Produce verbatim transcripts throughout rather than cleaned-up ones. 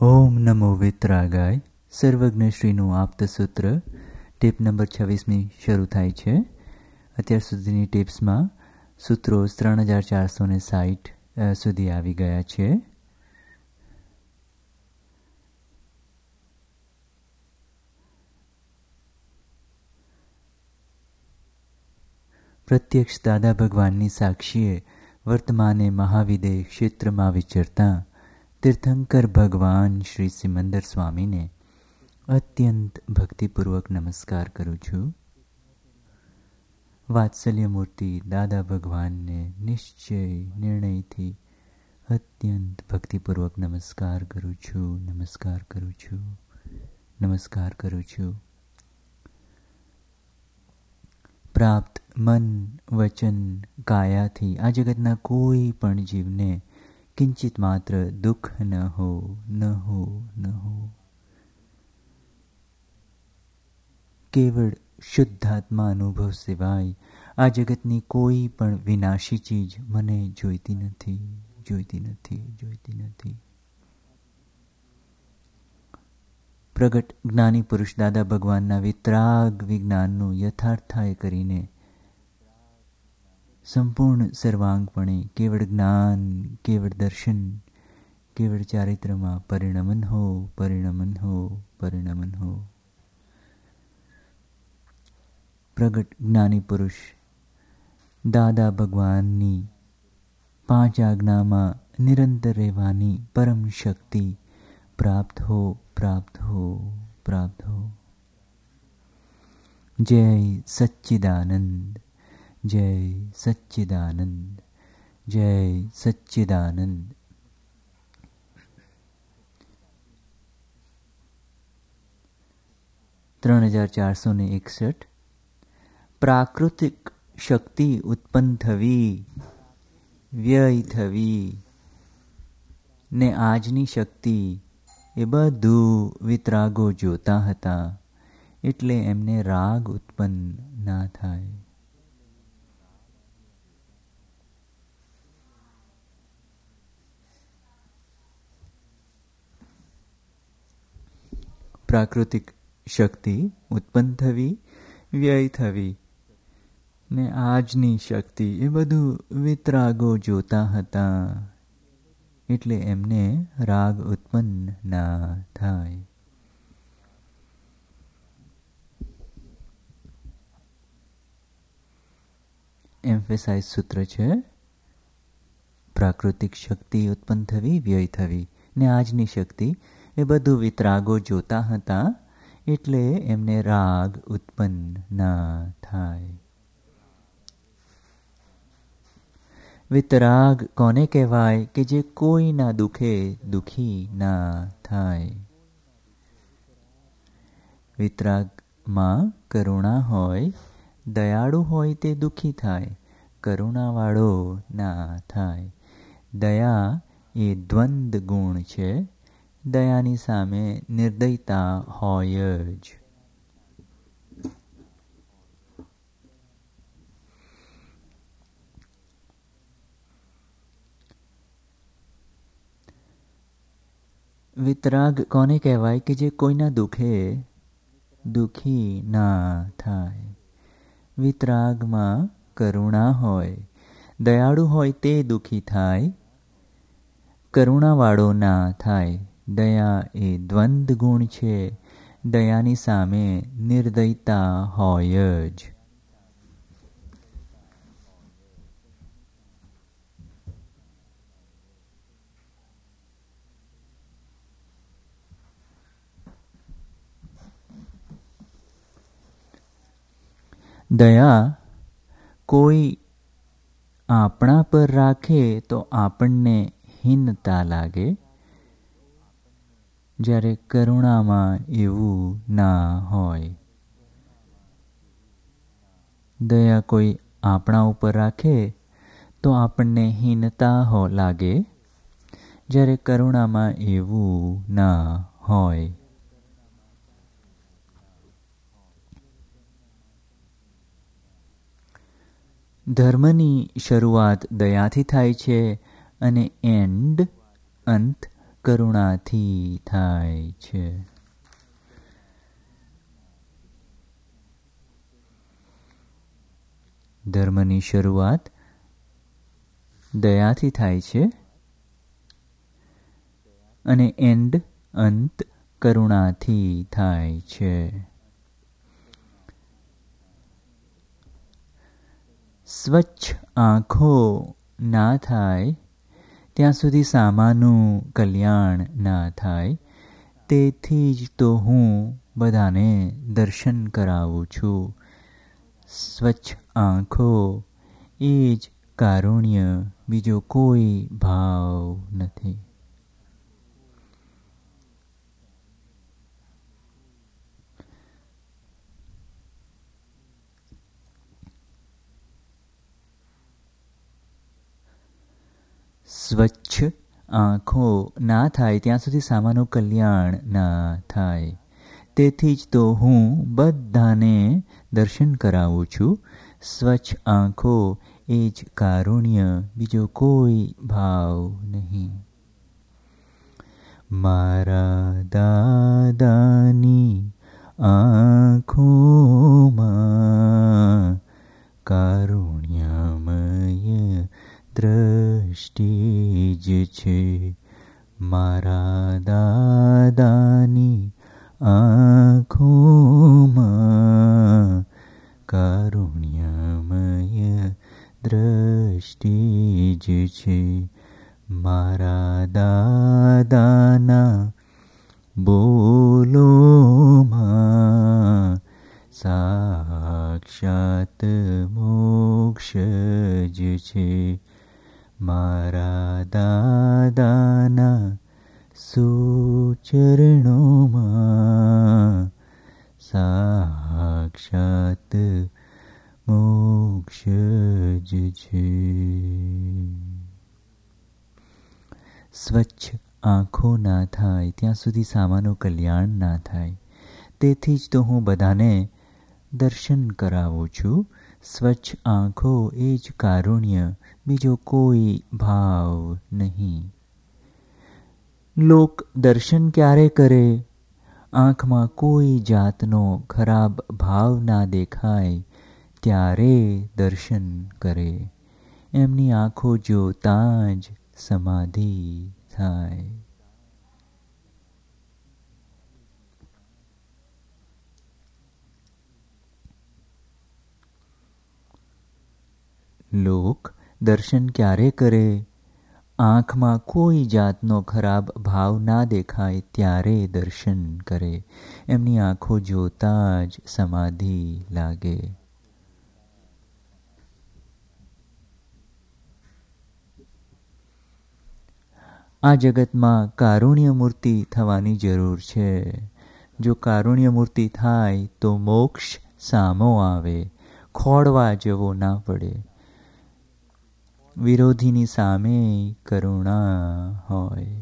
ઓમ નમો વિતરાગાય. સર્વજ્ઞશ્રીનું આપ્તસૂત્ર tip number છવ્વીસમી શરૂ થાય છે. અત્યાર સુધીની ટિપ્સમાં સૂત્રો ત્રણ હજાર ચારસો ને સાઠ સુધી આવી ગયા છે. પ્રત્યક્ષ દાદા ભગવાનની સાક્ષીએ વર્તમાને મહાવિદે ક્ષેત્રમાં વિચરતા તીર્થંકર ભગવાન શ્રી સિમંદર સ્વામીને અત્યંત ભક્તિપૂર્વક નમસ્કાર કરું છું. વાત્સલ્ય મૂર્તિ દાદા ભગવાનને નિશ્ચય નિર્ણયથી અત્યંત ભક્તિપૂર્વક નમસ્કાર કરું છું નમસ્કાર કરું છું નમસ્કાર કરું છું. પ્રાપ્ત મન વચન કાયાથી આ જગતના કોઈ પણ જીવને કિંચિત માત્ર દુઃખ ન હો ન હો ન હો. કેવળ શુદ્ધાત્મા અનુભવ સિવાય આ જગતની કોઈ પણ વિનાશી ચીજ મને જોઈતી નથી જોઈતી નથી જોઈતી નથી. પ્રગટ જ્ઞાની પુરુષ દાદા ભગવાનના વિતરાગ વિજ્ઞાનનું યથાર્થાય કરીને સંપૂર્ણ સર્વાંગપણે કેવળ જ્ઞાન કેવળ દર્શન કેવળ ચારિત્રમાં પરિણમન હો પરિણમન હો પરિણમન હો. પ્રગટ જ્ઞાની પુરુષ દાદા ભગવાનની પાંચ આજ્ઞામાં નિરંતર રહેવાની પરમ શક્તિ પ્રાપ્ત હો પ્રાપ્ત હો પ્રાપ્ત હો. જય સચ્ચિદાનંદ જય સચ્ચિદાનંદ જય સચ્ચિદાનંદ. ત્રણ હજાર ચારસો ને એકસઠ. પ્રાકૃતિક શક્તિ ઉત્પન્ન થવી વ્યય થવી ને આજની શક્તિ એ બધું વિતરાગો જોતા હતા એટલે એમને રાગ ઉત્પન્ન ના થાય. પ્રાકૃતિક શક્તિ ઉત્પન્ન થવી વ્યય થવી ને આજની શક્તિ એ બધું વિતરાગો જોતા હતા એટલે એમને રાગ ઉત્પન્ન ના થાય. એમ્ફેસાઇઝ સૂત્ર છે પ્રાકૃતિક શક્તિ ઉત્પન્ન થવી વ્યય થવી ને આજની શક્તિ એ બધું વિતરાગો જોતા હતા એટલે એમને રાગ ઉત્પન્ન ના થાય. વિતરાગ કોને કહેવાય કે જે કોઈના દુઃખે દુઃખી ના થાય. વિતરાગમાં કરુણા હોય દયાળુ હોય તે દુઃખી થાય કરુણાવાળો ના થાય. દયા એ દ્વંદ ગુણ છે. દયાની સામે નિર્દયતા હોય જ. વિતરાગ કોને કહેવાય કે જે કોઈના દુઃખે દુઃખી ના થાય. વિતરાગમાં કરુણા હોય દયાળુ હોય તે દુઃખી થાય કરુણાવાળો ના થાય. દયા એ દ્વંદ ગુણ છે. દયાની સામે નિર્દયતા હોય જ. દયા કોઈ આપણા પર રાખે તો આપણને હીનતા લાગે જ્યારે કરુણામાં એવું ના હોય. દયા કોઈ આપણા ઉપર રાખે તો આપણને હીનતા હો લાગે જ્યારે કરુણામાં એવું ના હોય. ધર્મની શરૂઆત દયાથી થાય છે અને એન્ડ અંત કરુણાથી થાય છે. ધર્મની શરૂઆત દયાથી થાય છે અને એન્ડ અંત કરુણાથી થાય છે. સ્વચ્છ આંખો ના થાય ત્યાં સુધી સામાનું કલ્યાણ ના થાય. તેથી જ તો હું બધાને દર્શન કરાવું છું. સ્વચ્છ આંખો એ જ કારુણ્ય, બીજો કોઈ ભાવ નથી. સ્વચ્છ આંખો ના થાય ત્યાં સુધી સામાનું કલ્યાણ ના થાય. તેથી જ તો હું બધાને દર્શન કરાવું છું. સ્વચ્છ આંખો એ જ કારુણ્ય, બીજો કોઈ ભાવ નહીં. મારા દાદાની આંખોમાં કારુણ્યમય દ્રષ્ટિ જ છે. મારા દાદાની આંખોમાં કારુણ્યમય દ્રષ્ટિ જ છે. મારા દાદાના બોલોમાં સાક્ષાત મોક્ષ જ છે. મારા દાદાના સુચરણોમાં સાક્ષાત મોક્ષ જ છે. સ્વચ્છ આંખો ના થાય ત્યાં સુધી સામાનું કલ્યાણ ના થાય. તેથી જ તો હું બધાને દર્શન કરાવું છું. સ્વચ્છ આંખો એ જ કારુણ્ય, બીજો કોઈ ભાવ નહીં. લોક દર્શન ક્યારે કરે? આંખમાં કોઈ જાતનો ખરાબ ભાવ ના દેખાય ત્યારે દર્શન કરે. એમની આંખો જોતાં જ સમાધિ થાય. લોક દર્શન ક્યારે કરે? આંખમાં કોઈ જાતનો ખરાબ ભાવ ના દેખાય ત્યારે દર્શન કરે. એમની આંખો જોતાં જ સમાધિ લાગે. આ જગતમાં કારુણ્ય મૂર્તિ થવાની જરૂર છે. જો કારુણ્ય મૂર્તિ થાય તો મોક્ષ સામો આવે, ખોળવા જવો ના પડે. વિરોધીની સામે કરુણા હોય.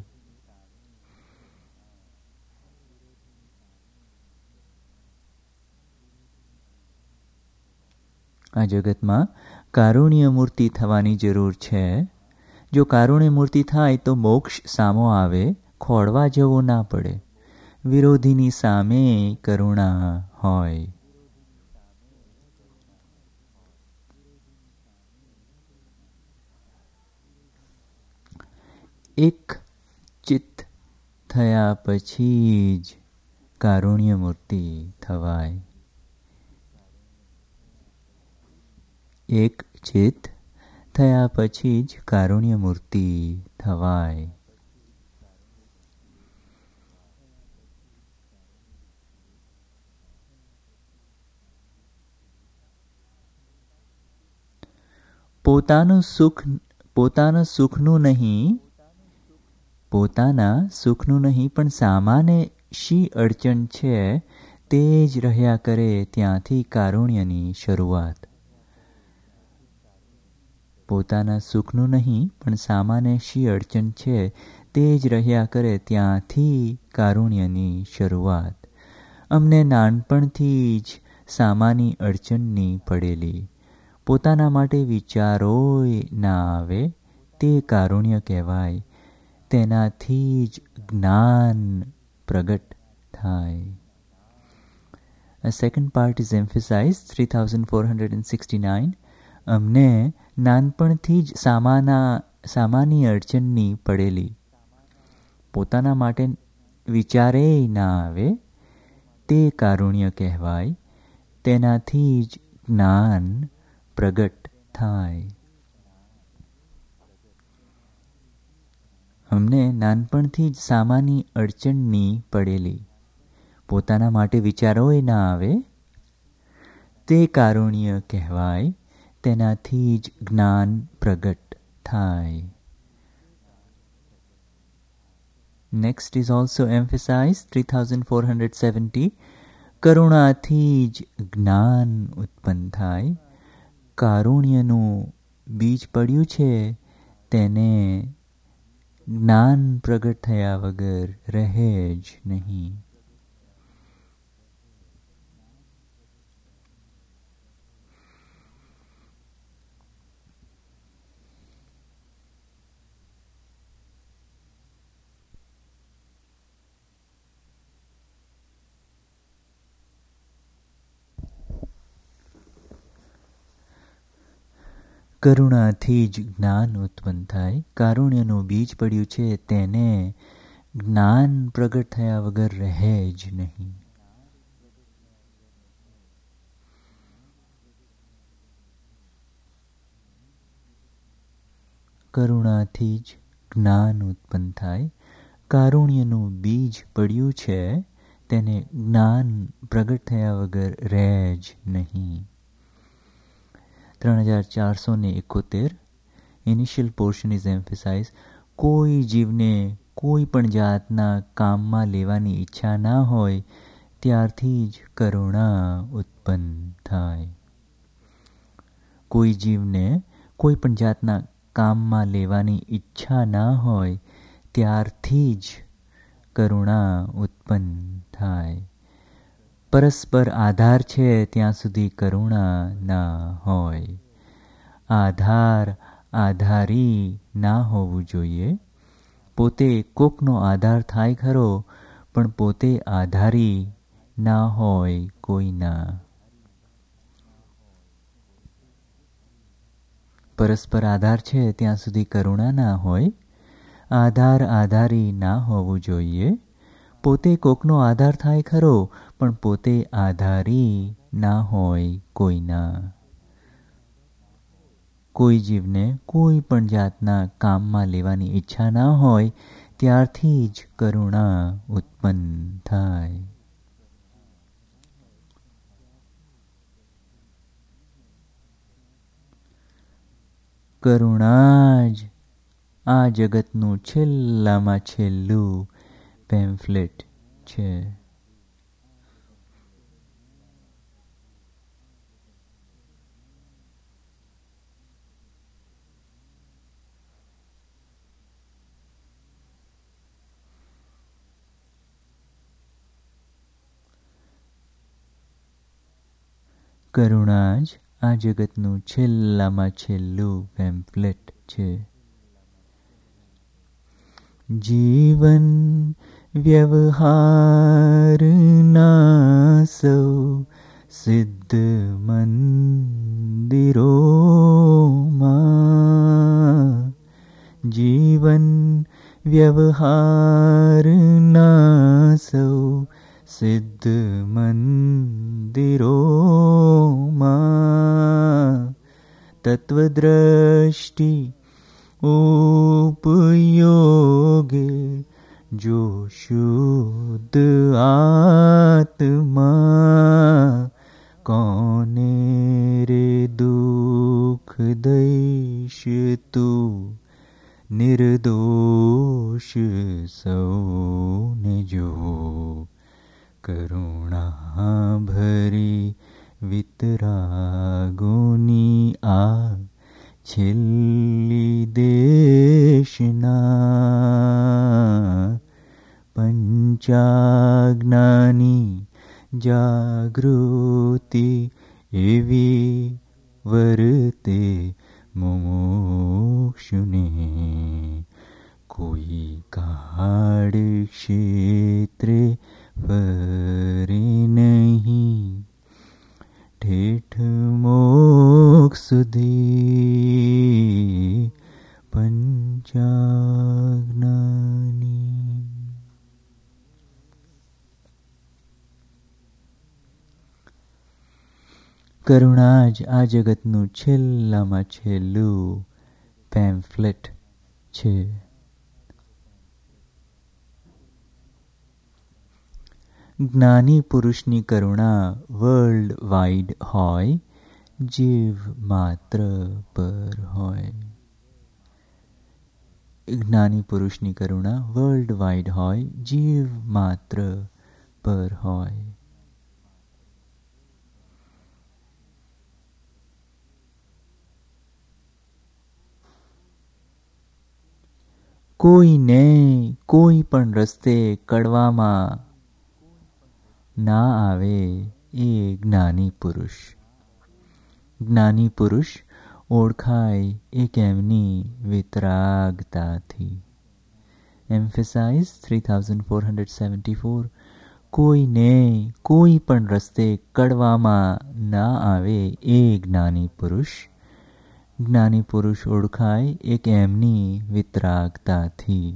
આ જગતમાં કારુણ્ય મૂર્તિ થવાની જરૂર છે. જો કારુણ્ય મૂર્તિ થાય તો મોક્ષ સામો આવે, ખોળવા જવું ના પડે. વિરોધીની સામે કરુણા હોય. એક ચિત્ત થયા પછી જ કારુણ્ય મૂર્તિ થવાય. એક ચિત્ત થયા પછી જ કારુણ્ય મૂર્તિ થવાય. પોતાનું સુખ પોતાના સુખનું નહીં પોતાના સુખનું નહીં પણ સામાને શી અડચણ છે તે જ રહ્યા કરે ત્યાંથી કારુણ્યની શરૂઆત. પોતાના સુખનું નહીં પણ સામાને શી અડચણ છે તે જ રહ્યા કરે ત્યાંથી કારુણ્યની શરૂઆત. અમને નાનપણથી જ સામાની અડચણની પડેલી. પોતાના માટે વિચારોય ના આવે તે કારુણ્ય કહેવાય. તેનાથી જ જ્ઞાન પ્રગટ થાય. A second part is emphasized, three thousand four hundred sixty-nine. અમને નાનપણથી જ સામાના સામાની અડચણની પડેલી, પોતાના માટે વિચારે ના આવે તે કારુણ્ય કહેવાય, તેનાથી જ જ્ઞાન પ્રગટ થાય. અમને નાનપણથી જ સામાની અડચણની પડેલી, પોતાના માટે વિચારોય ના આવે તે કારુણ્ય કહેવાય, તેનાથી જ જ્ઞાન પ્રગટ થાય. Next is also emphasized, three thousand four hundred seventy. કરુણાથી જ જ્ઞાન ઉત્પન્ન થાય. કારુણ્યનું બીજ પડ્યું છે તેને જ્ઞાન પ્રગટ થયા વગર રહે જ નહીં. કરુણાથી જ જ્ઞાન ઉત્પન્ન થાય. કારુણ્યનું બીજ પડ્યું છે તેને જ્ઞાન પ્રગટ થયા વગર રહે જ નહીં. કરુણાથી જ જ્ઞાન ઉત્પન્ન થાય. કારુણ્યનું બીજ પડ્યું છે તેને જ્ઞાન પ્રગટ થયા વગર રહે જ નહીં. ત્રણ હજાર ચારસો ને એકોતેર. Initial portion is emphasize. કોઈ જીવને કોઈ પણ જાતના કામમાં લેવાની ઈચ્છા ના હોય ત્યારથી જ કરુણા ઉત્પન્ન થાય. કોઈ જીવને કોઈ પણ જાતના કામમાં લેવાની ઈચ્છા ના હોય ત્યારથી જ કરુણા ઉત્પન્ન થાય. પરસ્પર આધાર છે ત્યાં સુધી કરુણા ના હોય. આધાર આધારી ના હોવું જોઈએ. પોતે કોકનો આધાર થાય ખરો પણ પોતે આધારી ના હોય કોઈના. પરસ્પર આધાર છે ત્યાં સુધી કરુણા ના હોય. આધાર આધારી ના હોવું જોઈએ. પોતે કોકનો આધાર થાય ખરો પણ પોતે આધારી ના હોય કોઈના. કોઈ જીવને કોઈ પણ જાતના કામમાં લેવાની ઈચ્છા ના હોય ત્યારથી જ કરુણા ઉત્પન્ન થાય. કરુણા જ આ જગતનું છેલ્લામાં છેલ્લું પેમ્ફલેટ છે. કરુણા જ આ જગતનું છેલ્લામાં છેલ્લું પેમ્ફલેટ છે. જીવન વ્યવહારના સૌ સિદ્ધ મંદિરોમાં, જીવન વ્યવહારના સૌ સિદ્ધ મંદિરોમાં તત્વદ્રષ્ટિ ઉપયોગે જો શુદ્ધ આત્મા કોને રે દુઃખ દઈશ તું નિર્દોષ સૌને જો કરુણા ભરી વિતરાગોની આ છેલ્લી દેશના પંચાજ્ઞાની જાગૃતિ એવી વર્તે મુમુક્ષુને કોઈ ગાઢ ક્ષેત્રે ફરે નહીં, ઠેઠ મોક્ષ સુધી પંચાજ્ઞાની. કરુણા જ આ જગતનું છેલ્લામાં છેલ્લું પેમ્ફલેટ છે. જ્ઞાની પુરુષની કરુણા વર્લ્ડ વાઇડ હોય, જીવ માત્ર પર હોય. જ્ઞાની પુરુષની કરુણા વર્લ્ડ વાઇડ હોય, જીવ માત્ર પર હોય. કોઈને કોઈ પણ રસ્તે કડવામાં ના આવે એ જ્ઞાની પુરુષ. જ્ઞાની પુરુષ ઓળખાય એ કેમની વિતરાગતાથી. Emphasize three thousand four hundred seventy four. કોઈને કોઈ પણ રસ્તે કડવામાં ના આવે એ જ્ઞાની પુરુષ. જ્ઞાની પુરુષ ઓળખાય એક એમની વિતરાગતાથી.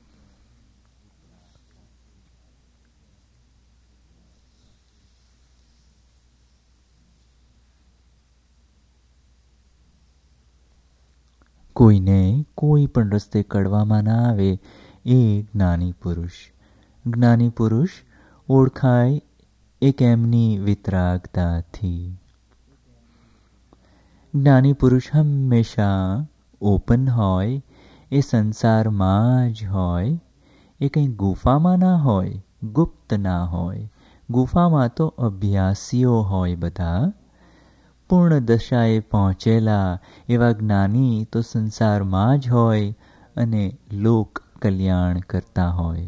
કોઈને કોઈ પણ રસ્તે કડવામાં ના આવે એ જ્ઞાની પુરુષ. જ્ઞાની પુરુષ ઓળખાય એક એમની વિતરાગતાથી. જ્ઞાની પુરુષ હંમેશા ઓપન હોય, એ સંસારમાં જ હોય. એ કંઈ ગુફામાં ના હોય, ગુપ્ત ના હોય. ગુફામાં તો અભ્યાસીઓ હોય બધા. પૂર્ણ દશાએ પહોંચેલા એવા જ્ઞાની તો સંસારમાં જ હોય અને લોક કલ્યાણ કરતા હોય.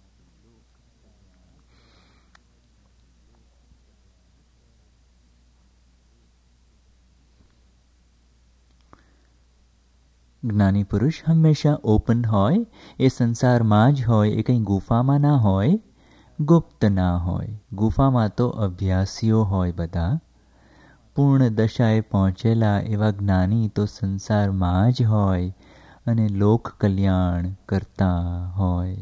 જ્ઞાની પુરુષ હંમેશા ઓપન હોય, એ સંસારમાં જ હોય. એ કંઈ ગુફામાં ના હોય, ગુપ્ત ના હોય. ગુફામાં તો અભ્યાસીઓ હોય બધા. પૂર્ણ દશાએ પહોંચેલા એવા જ્ઞાની તો સંસારમાં જ હોય અને લોક કલ્યાણ કરતા હોય.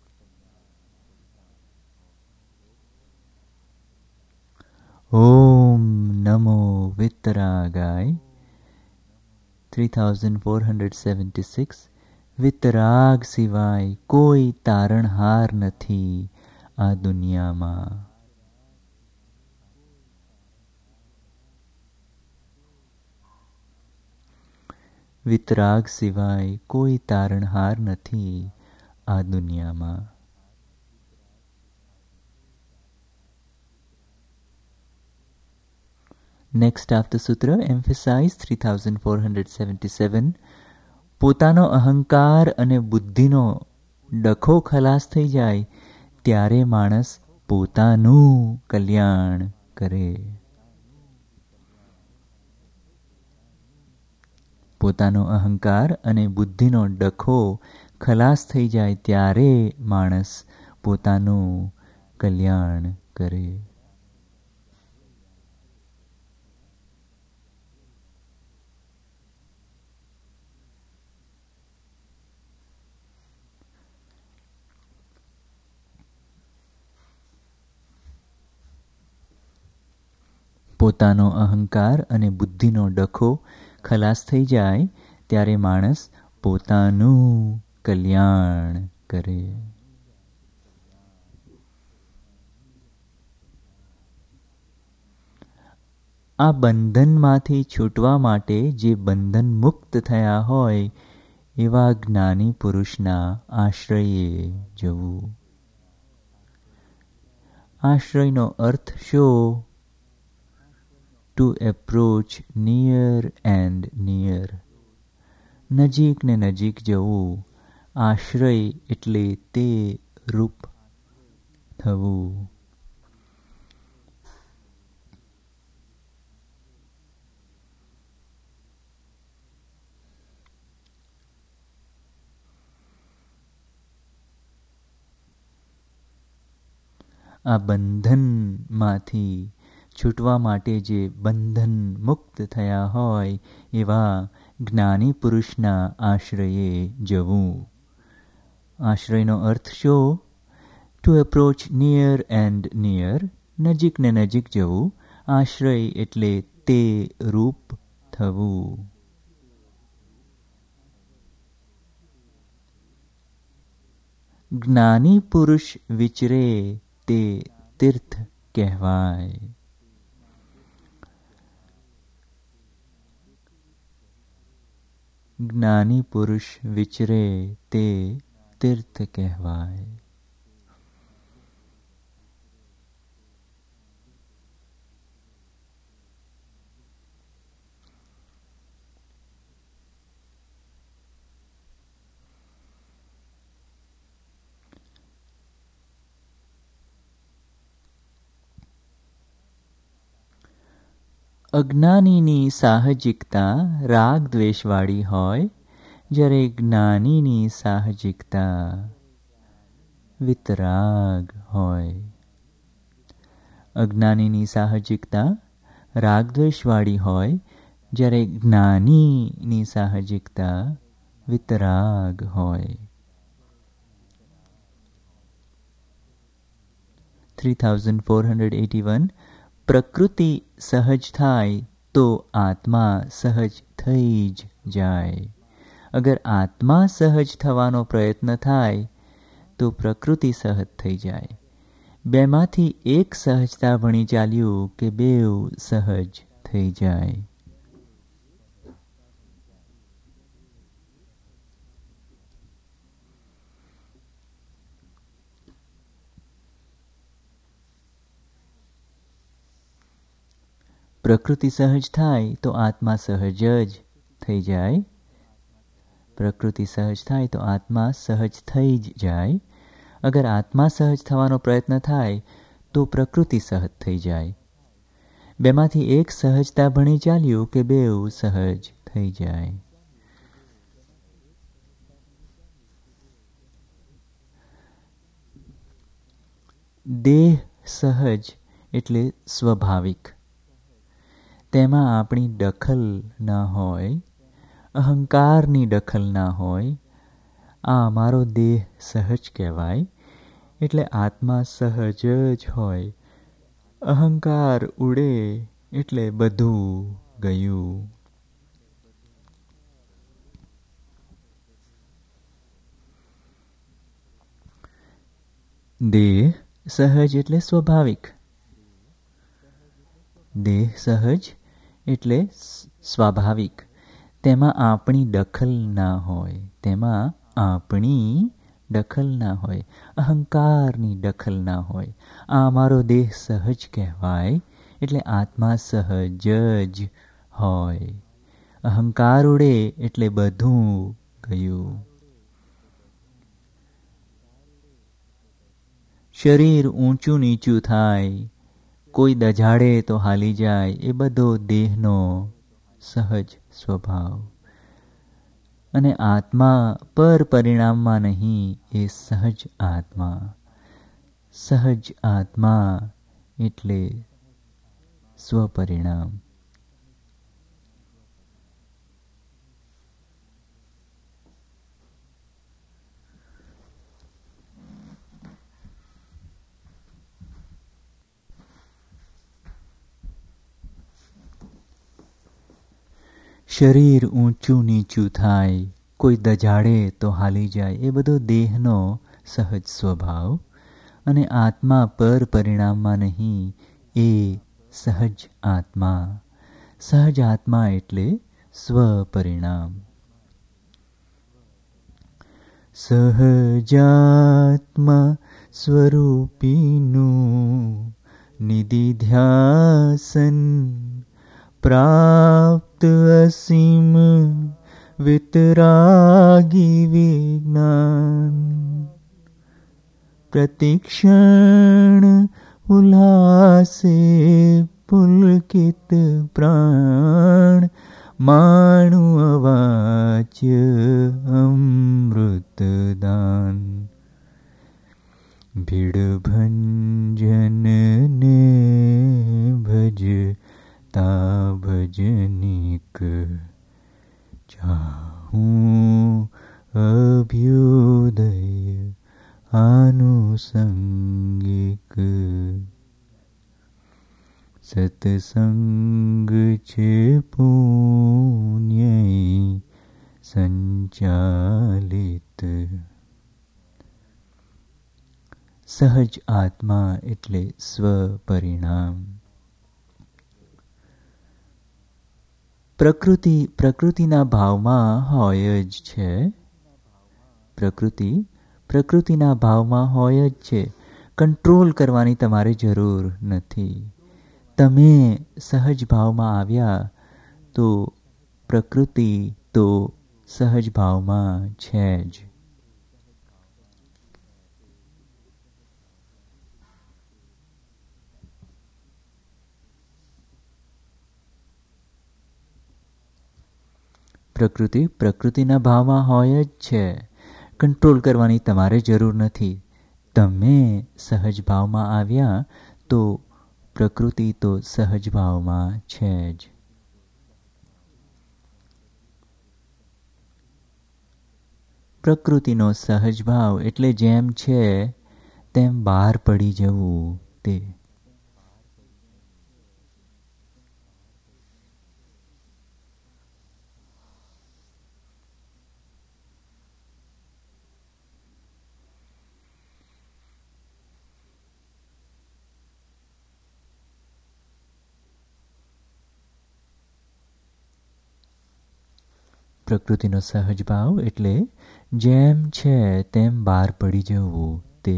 ઓમ નમો વિતરાગાય. Three thousand four hundred seventy six. વિતરાગ સિવાય કોઈ તારણહાર નથી આ દુનિયામાં. વિતરાગ સિવાય કોઈ તારણહાર નથી આ દુનિયામાં. નેક્સ્ટ આફ્ટર સૂત્ર emphasize three thousand four hundred seventy seven. પોતાનો અહંકાર અને બુદ્ધિનો ડખો ખલાસ થઈ જાય ત્યારે માણસ પોતાનું કલ્યાણ કરે. પોતાનો અહંકાર અને બુદ્ધિનો ડખો ખલાસ થઈ જાય ત્યારે માણસ પોતાનું કલ્યાણ કરે. પોતાનો અહંકાર અને બુદ્ધિનો ડખો ખલાસ થઈ જાય ત્યારે માણસ પોતાનું કલ્યાણ કરે. આ બંધનમાંથી છૂટવા માટે જે બંધન મુક્ત થયા હોય એવા જ્ઞાની પુરુષના આશ્રયે જવું. આશ્રયનો અર્થ શું? To approach near and near. નજીક ને નજીક જવું. આશ્રય એટલે તે રૂપ થવું. આ બંધનમાંથી છૂટવા માટે જે બંધન મુક્ત થયા હોય એવા જ્ઞાની પુરુષના આશ્રયે જવું. આશ્રયનો અર્થ શું? To approach near and near, નજીક ને નજીક જવું. આશ્રય એટલે તે રૂપ થવું. જ્ઞાની પુરુષ વિચરે તે તીર્થ કહેવાય. જ્ઞાની પુરુષ વિચરે તે તીર્થ કહેવાય. અજ્ઞાનીની સાહજિકતા રાગ દ્વેષવાળી હોય, જ્યારે જ્ઞાનીની સાહજિકતા વિતરાગ હોય. અજ્ઞાનીની સાહજિકતા રાગ દ્વેષવાળી હોય, જ્યારે જ્ઞાનીની સાહજિકતા વિતરાગ હોય. Three thousand four hundred eighty one. પ્રકૃતિ સહજ થાય તો આત્મા સહજ થઈ જ જાય. અગર આત્મા સહજ થવાનો પ્રયત્ન થાય તો પ્રકૃતિ સહજ થઈ જાય. બેમાંથી એક સહજતા ભણી ચાલ્યું કે બેઉ સહજ થઈ જાય. પ્રકૃતિ સહજ થાય તો આત્મા સહજ જ થઈ જાય. પ્રકૃતિ સહજ થાય તો આત્મા સહજ થઈ જ જાય. અગર આત્મા સહજ થવાનો પ્રયત્ન થાય તો પ્રકૃતિ સહજ થઈ જાય. બેમાંથી એક સહજતા ભણી ચાલ્યું કે બેઉ સહજ થઈ જાય. દેહ સહજ એટલે સ્વાભાવિક. તેમાં આપણી દખલ ના હોય, અહંકારની દખલ ના હોય. આ અમારો દેહ સહજ કહેવાય. એટલે આત્મા સહજ જ હોય. અહંકાર ઉડે એટલે બધું ગયું. દેહ સહજ એટલે સ્વાભાવિક. દેહ સહજ એટલે સ્વાભાવિક. તેમાં આપણી દખલ ના હોય. તેમાં આપણી દખલ ના હોય. અહંકારની દખલ ના હોય. આ અમારો દેહ સહજ કહેવાય. એટલે આત્મા સહજ જ હોય. અહંકાર ઉડે એટલે બધું ગયું. શરીર ઊંચું નીચું થાય, કોઈ દજાડે તો હાલી જાય, એ બધો દેહનો સહજ સ્વભાવ. અને આત્મા પર પરિણામમાં નહીં, એ સહજ આત્મા. સહજ આત્મા એટલે સ્વપરિણામ. શરીર ઊંચું નીચું થાય, કોઈ દજાડે તો હાલી જાય, એ બધો દેહનો સહજ સ્વભાવ. અને આત્મા પર પરિણામમાં નહીં, એ સહજ આત્મા. સહજ આત્મા એટલે સ્વપરિણામ. સહજાત્મા સ્વરૂપીનું નિધિધ્યાસન પ્રાપ્ત અસીમ વિતરાગી વિજ્ઞાન. પ્રતિક્ષણ ઉલ્લાસે પુલકિત પ્રાણ, માણુ અવાચ્ય અમૃતદાન. ભીડ ભંજન ચાહું અભ્યુદય આનુષંગિક. સત્સંગ છે પુણ્ય સંચાલિત. સહજ આત્મા એટલે સ્વપરિણામ. પ્રકૃતિ પ્રકૃતિના ભાવમાં હોય જ છે. પ્રકૃતિ પ્રકૃતિના ભાવમાં હોય જ છે. કંટ્રોલ કરવાની તમારે જરૂર નથી. તમે સહજ ભાવમાં આવ્યા તો પ્રકૃતિ તો સહજ ભાવમાં છે જ. પ્રકૃતિ પ્રકૃતિના ભાવમાં હોય જ છે. કંટ્રોલ કરવાની તમારે જરૂર નથી. તમે સહજ ભાવમાં આવ્યા તો પ્રકૃતિ તો સહજ ભાવમાં છે જ. પ્રકૃતિનો સહજ ભાવ એટલે જેમ છે તેમ બહાર પડી જવું તે. પ્રકૃતિનો સહજ ભાવ એટલે જેમ છે તેમ બહાર પડી જવું તે.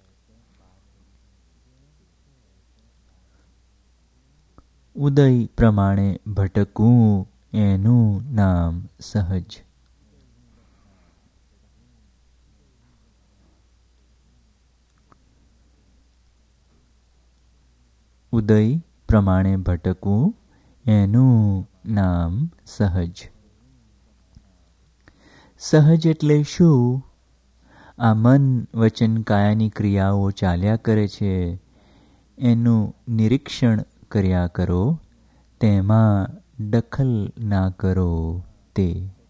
ઉદય પ્રમાણે ભટકવું એનું નામ સહજ. ઉદય પ્રમાણે ભટકવું એનું નામ સહજ. સહજ એટલે શું? આ મન વચન કાયાની ક્રિયાઓ ચાલ્યા કરે છે એનું નિરીક્ષણ કર્યા કરો, તેમાં દખલ ના કરો તે.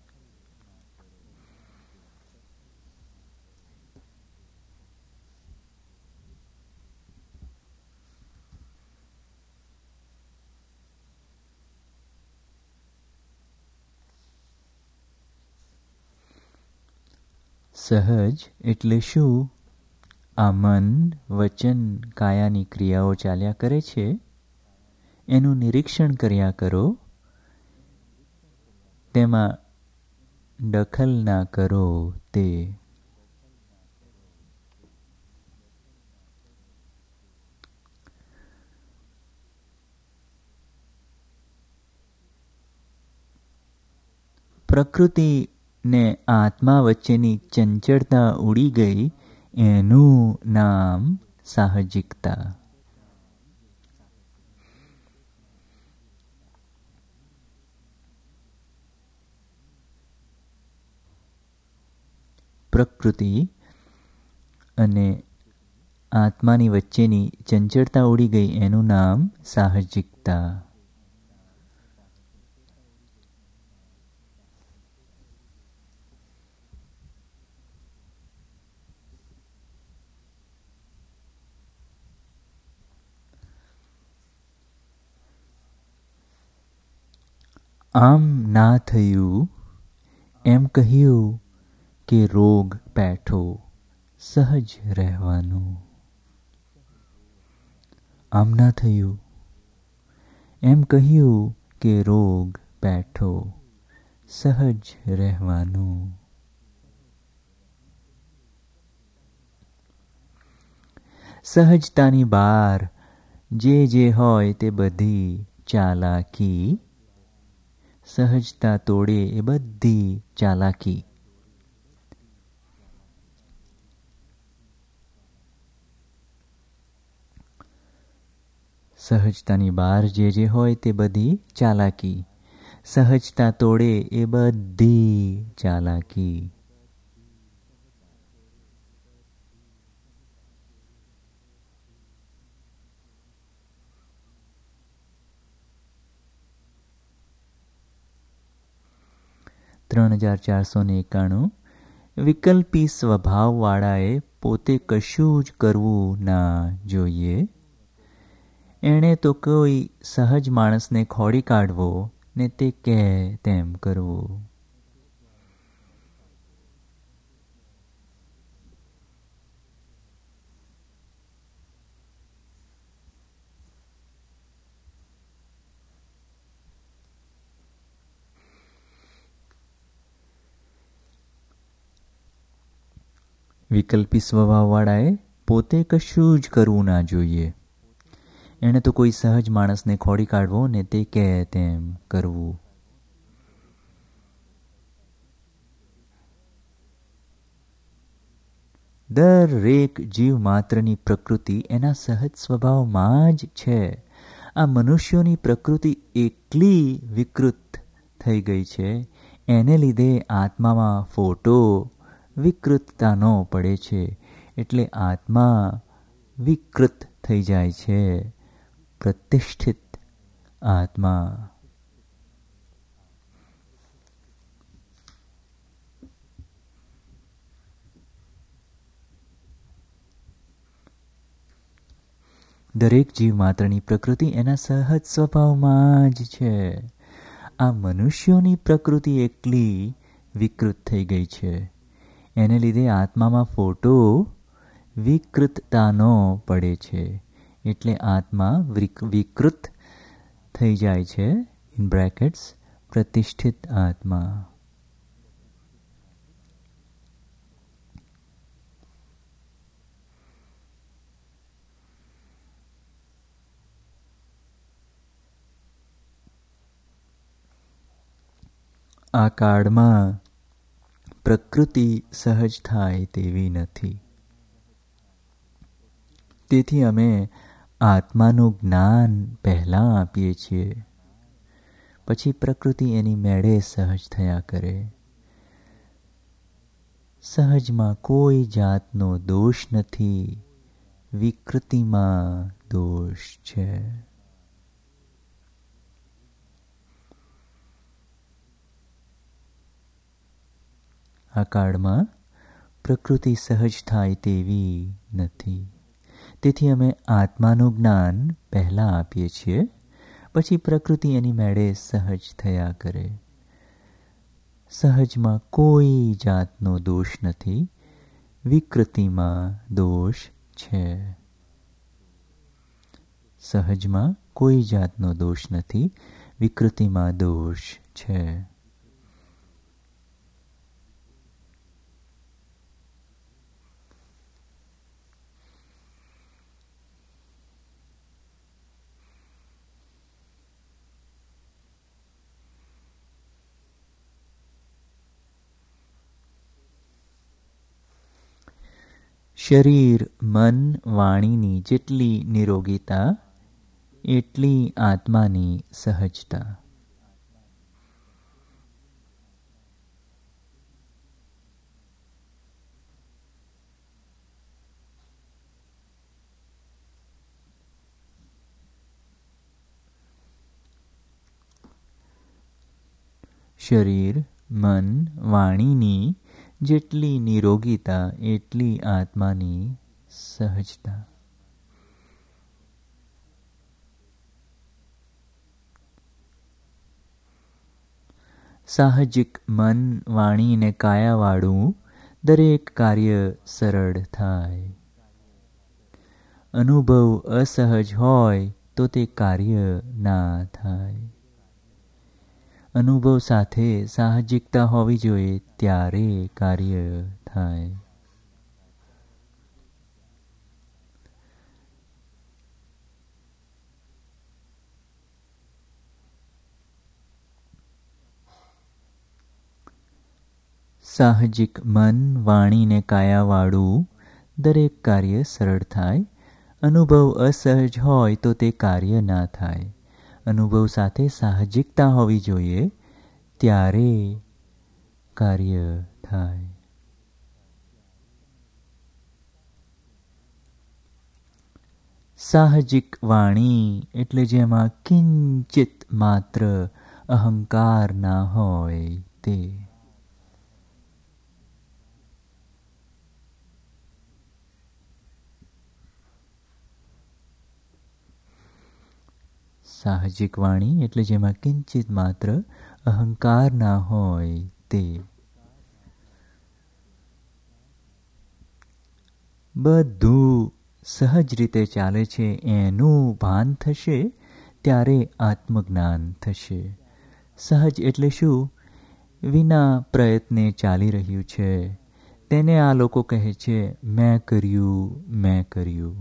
સહજ એટલે શું? આ મન વચન કાયાની ક્રિયાઓ ચાલ્યા કરે છે એનું નિરીક્ષણ કર્યા કરો, તેમાં દખલ ના કરો તે. પ્રકૃતિ ને આત્મા વચ્ચેની ચંચળતા ઉડી ગઈ એનું નામ સાહજિકતા. પ્રકૃતિ અને આત્માની વચ્ચેની ચંચળતા ઉડી ગઈ એનું નામ સાહજિકતા. આમ ના થયું એમ કહ્યું કે રોગ પેઠો સહજ રહેવાનું. આમ ના થયું એમ કહ્યું કે રોગ પેઠો સહજ રહેવાનું. સહજતાની બહાર જે જે હોય તે બધી ચાલાકી. સહજતા તોડે એ બધી ચાલાકી. સહજતાની બહાર જે જે હોય તે બધી ચાલાકી. સહજતા તોડે એ બધી ચાલાકી. ત્રણ હજાર ચારસો ને એકાણું. વિકલ્પી સ્વભાવવાળાએ પોતે કશું જ કરવું ના જોઈએ. એણે તો કોઈ સહજ માણસને ખોડી કાઢવો ને તે કહે તેમ કરવું. વિકલ્પી સ્વભાવવાળાએ પોતે કશું જ કરવું ના જોઈએ. એણે તો કોઈ સહજ માણસને ખોડી કાઢવો ને તે કહે તેમ કરવું. દરેક જીવ માત્રની પ્રકૃતિ એના સહજ સ્વભાવમાં જ છે. આ મનુષ્યોની પ્રકૃતિ એકલી વિકૃત થઈ ગઈ છે. એને લીધે આત્મામાં ફોટો વિકૃતતાનો પડે છે. એટલે આત્મા વિકૃત થઈ જાય છે. પ્રતિષ્ઠિત આત્મા. દરેક જીવ માત્રની પ્રકૃતિ એના સહજ સ્વભાવમાં જ છે. આ મનુષ્યોની પ્રકૃતિ એકલી વિકૃત થઈ ગઈ છે. એને લીધે આત્મામાં ફોટો વિકૃતતાનો પડે છે. એટલે આત્મા વિકૃત થઈ જાય છે. ઇન બ્રેકેટ્સ પ્રતિષ્ઠિત આત્મા. આ કાળમાં પ્રકૃતિ સહજ થાય તેવી નથી. તેથી અમે આત્માનું જ્ઞાન પહેલાં આપીએ છીએ, પછી પ્રકૃતિ એની મેળે સહજ થયા કરે. સહજમાં કોઈ જાતનો દોષ નથી, વિકૃતિમાં દોષ છે. આ કાળમાં પ્રકૃતિ સહજ થાય તેવી નથી. તેથી અમે આત્માનું જ્ઞાન પહેલાં આપીએ છીએ, પછી પ્રકૃતિ એની મેળે સહજ થયા કરે. સહજમાં કોઈ જાતનો દોષ નથી, વિકૃતિમાં દોષ છે. સહજમાં કોઈ જાતનો દોષ નથી, વિકૃતિમાં દોષ છે. શરીર, મન, વાણીની જેટલી નિરોગીતા એટલી આત્માની સહજતા. શરીર, મન, વાણીની જેટલી નિરોગીતા એટલી આત્માની સહજતા. સાહજિક મન, વાણી ને કાયાવાળું દરેક કાર્ય સરળ થાય. અનુભવ અસહજ હોય તો તે કાર્ય ના થાય. અનુભવ સાથે સાહજિકતા હોવી જોઈએ, ત્યારે કાર્ય થાય. સાહજિક મન, વાણી ને કાયાવાળું દરેક કાર્ય સરળ થાય. અનુભવ અસહજ હોય તો તે કાર્ય ના થાય. અનુભવ સાથે સાહજિકતા હોવી જોઈએ, ત્યારે કાર્ય થાય. સાહજિક વાણી એટલે જેમાં કિંચિત માત્ર અહંકાર ના હોય તે. સાહજિક વાણી એટલે જેમાં કિંચિત માત્ર અહંકાર ના હોય તે. બધું સહજ રીતે ચાલે છે એનું ભાન થશે ત્યારે આત્મજ્ઞાન થશે. સહજ એટલે શું? વિના પ્રયત્ને ચાલી રહ્યું છે. તેને આ લોકો કહે છે મેં કર્યું, મેં કર્યું.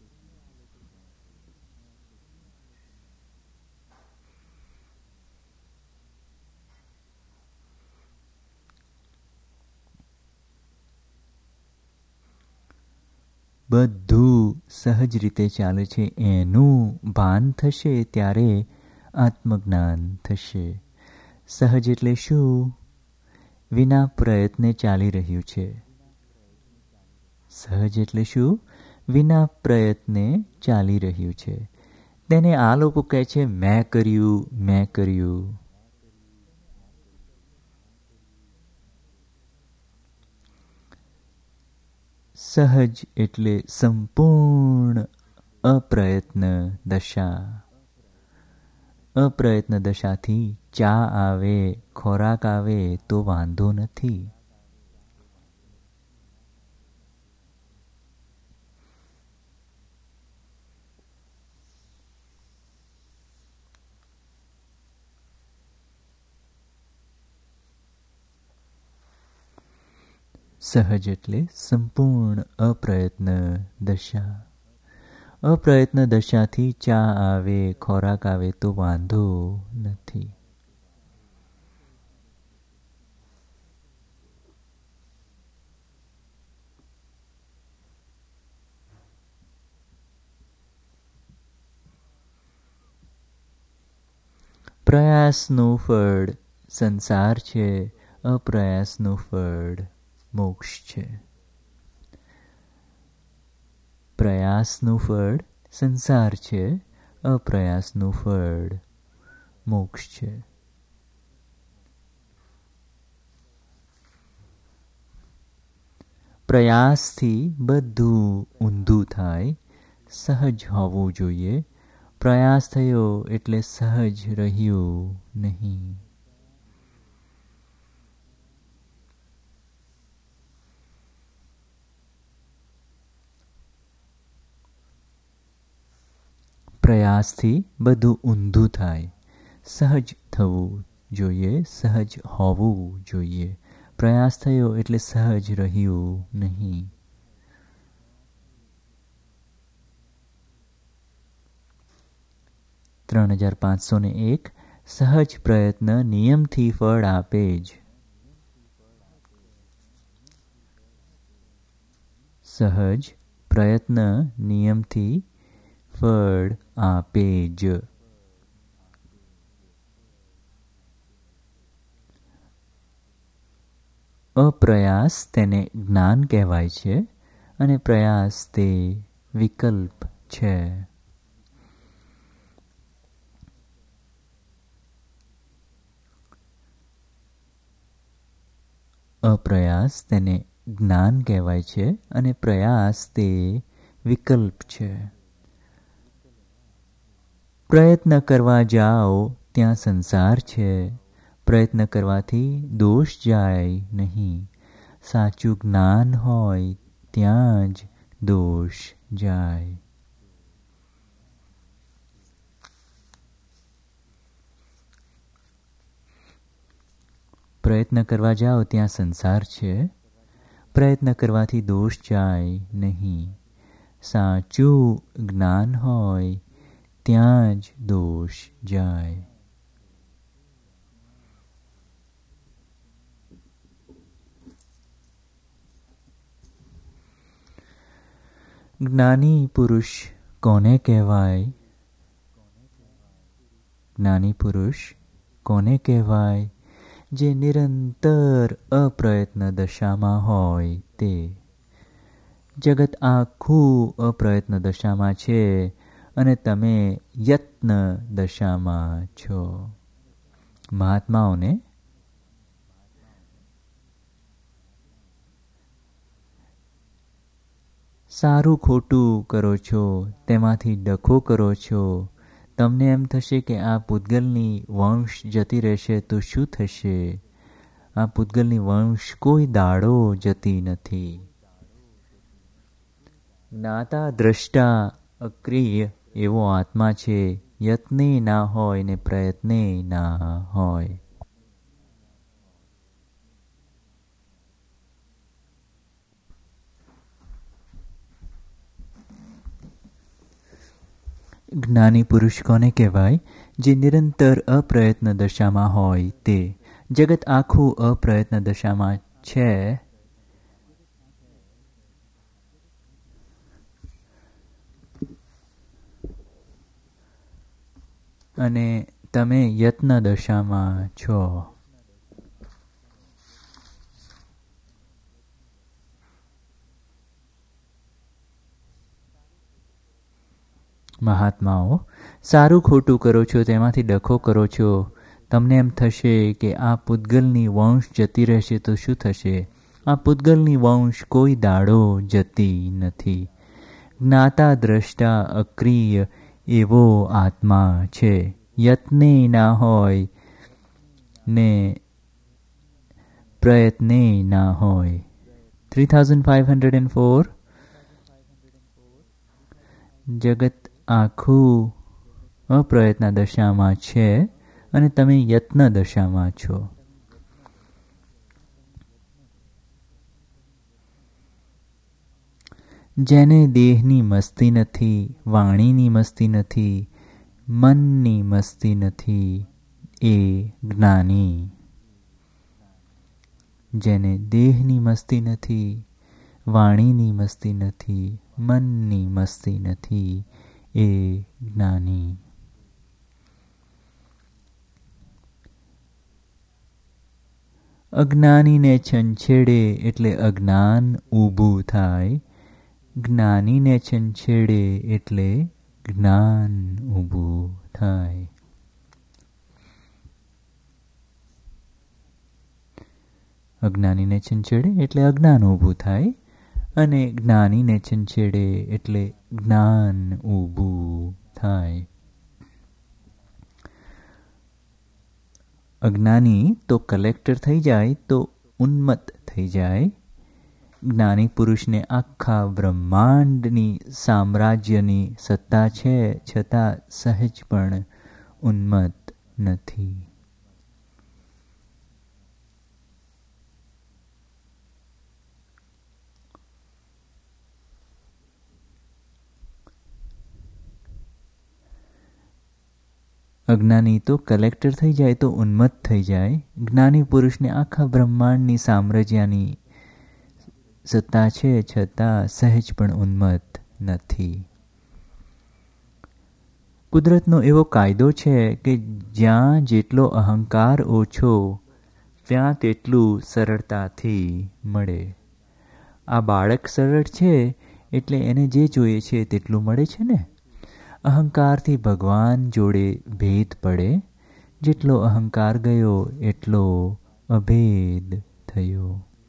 બધું સહજ રીતે ચાલે છે એનું ભાન થશે ત્યારે આત્મજ્ઞાન થશે. સહજ એટલે શું? વિના પ્રયત્ને ચાલી રહ્યું છે. સહજ એટલે શું? વિના પ્રયત્ને ચાલી રહ્યું છે. તેને આ લોકો કહે છે મેં કર્યું, મેં કર્યું. સહજ એટલે સંપૂર્ણ અપ્રયત્ન દશા. અપ્રયત્ન દશાથી ચા આવે, ખોરાક આવે તો વાંધો નથી. સહજ એટલે સંપૂર્ણ અપ્રયત્ન દશા. અપ્રયત્ન દશાથી ચા આવે, ખોરાક આવે તો વાંધો નથી. પ્રયાસનું ફળ સંસાર છે, અપ્રયાસનું ફળ મોક્ષ છે. પ્રયાસનું ફળ સંસાર છે, અપ્રયાસનું ફળ મોક્ષ છે. પ્રયાસથી બધું ઊંધું થાય. સહજ હોવું જોઈએ. પ્રયાસ થયો એટલે સહજ રહ્યું નહીં. પ્રયાસથી બધું ઊંધું થાય. સહજ થવું જોઈએ, સહજ હોવું જોઈએ. પ્રયાસ થયો એટલે સહજ રહ્યું નહીં. ત્રણ હજાર પાંચસો ને એક સહજ પ્રયત્ન નિયમથી ફળ આપે જ. સહજ પ્રયત્ન નિયમથી ફળ આપે જ. અપ્રયાસ તેને જ્ઞાન કહેવાય છે અને પ્રયાસ તે વિકલ્પ છે. અપ્રયાસ તેને જ્ઞાન કહેવાય છે અને પ્રયાસ તે વિકલ્પ છે. પ્રયત્ન કરવા જાઓ ત્યાં સંસાર છે. પ્રયત્ન કરવાથી દોષ જાય નહીં. સાચું જ્ઞાન હોય ત્યાં જ દોષ જાય. પ્રયત્ન કરવા જાઓ ત્યાં સંસાર છે. પ્રયત્ન કરવાથી દોષ જાય નહીં. સાચું જ્ઞાન હોય ત્યાં જ દોષ જાય. જ્ઞાની પુરુષ કોને કહેવાય? જ્ઞાની પુરુષ કોને કહેવાય? જે નિરંતર અપ્રયત્ન દશામાં હોય તે. જગત આખું અપ્રયત્ન દશામાં છે અને તમે યત્ન દશામાં છો. મહાત્માઓને સારું ખોટું કરો છો, તેમાંથી ડખો કરો છો, તમને એમ થશે કે આ પૂતગલની વંશ જતી રહેશે તો શું થશે? આ પૂતગલની વંશ કોઈ દાડો જતી નથી. જ્ઞાતા દ્રષ્ટા અક્રિય એવો આત્મા છે, યત્ને ના હોય ને પ્રયત્ને ના હોય. જ્ઞાની પુરુષ કોને કહેવાય? જે નિરંતર અપ્રયત્ન દશામાં હોય તે. જગત આખું અપ્રયત્ન દશામાં છે, અને તમે યત્ન દશામાં છો. મહાત્માઓ, સારું ખોટું કરો છો તેમાંથી ડખો કરો છો. તમને એમ થશે કે આ પૂતગલની વંશ જતી રહેશે તો શું થશે? આ પૂતગલની વંશ કોઈ દાડો જતી નથી. જ્ઞાતા દ્રષ્ટા અક્રિય એવો આત્મા છે, યત્ને ના હોય ને પ્રયત્ને ના હોય. Three thousand five hundred and four. જગત આખું અપ્રયત્ન દશામાં છે અને તમે યત્ન દશામાં છો. જેને દેહની મસ્તી નથી, વાણીની મસ્તી નથી, મનની મસ્તી નથી, એ જ્ઞાની. જેને દેહની મસ્તી નથી, વાણીની મસ્તી નથી, મનની મસ્તી નથી, એ જ્ઞાની. અજ્ઞાનીને છંછેડે એટલે અજ્ઞાન ઊભું થાય. જ્ઞાનીને છંછેડે એટલે જ્ઞાન ઊભું થાય. અજ્ઞાનીને છંછેડે એટલે અજ્ઞાન ઊભું થાય, અને જ્ઞાનીને છંછેડે એટલે જ્ઞાન ઊભું થાય. અજ્ઞાની તો કલેક્ટર થઈ જાય તો ઉન્મત્ત થઈ જાય. જ્ઞાની પુરુષને આખા બ્રહ્માંડની સામ્રાજ્યની સત્તા છે, છતાં સહેજ પણ ઉન્મત્ત નથી. અજ્ઞાની તો કલેક્ટર થઈ જાય તો ઉન્મત્ત થઈ જાય. જ્ઞાની પુરુષને આખા બ્રહ્માંડની સામ્રાજ્યની સત્તા છે, છતાં સહેજ પણ ઉન્મત્ત નથી. કુદરતનો એવો કાયદો છે કે જ્યાં જેટલો અહંકાર ઓછો ત્યાં તેટલું સરળતાથી મળે. આ બાળક સરળ છે એટલે એને જે જોઈએ છે તેટલું મળે છે ને. અહંકારથી ભગવાન જોડે ભેદ પડે. જેટલો અહંકાર ગયો એટલો અભેદ થયો.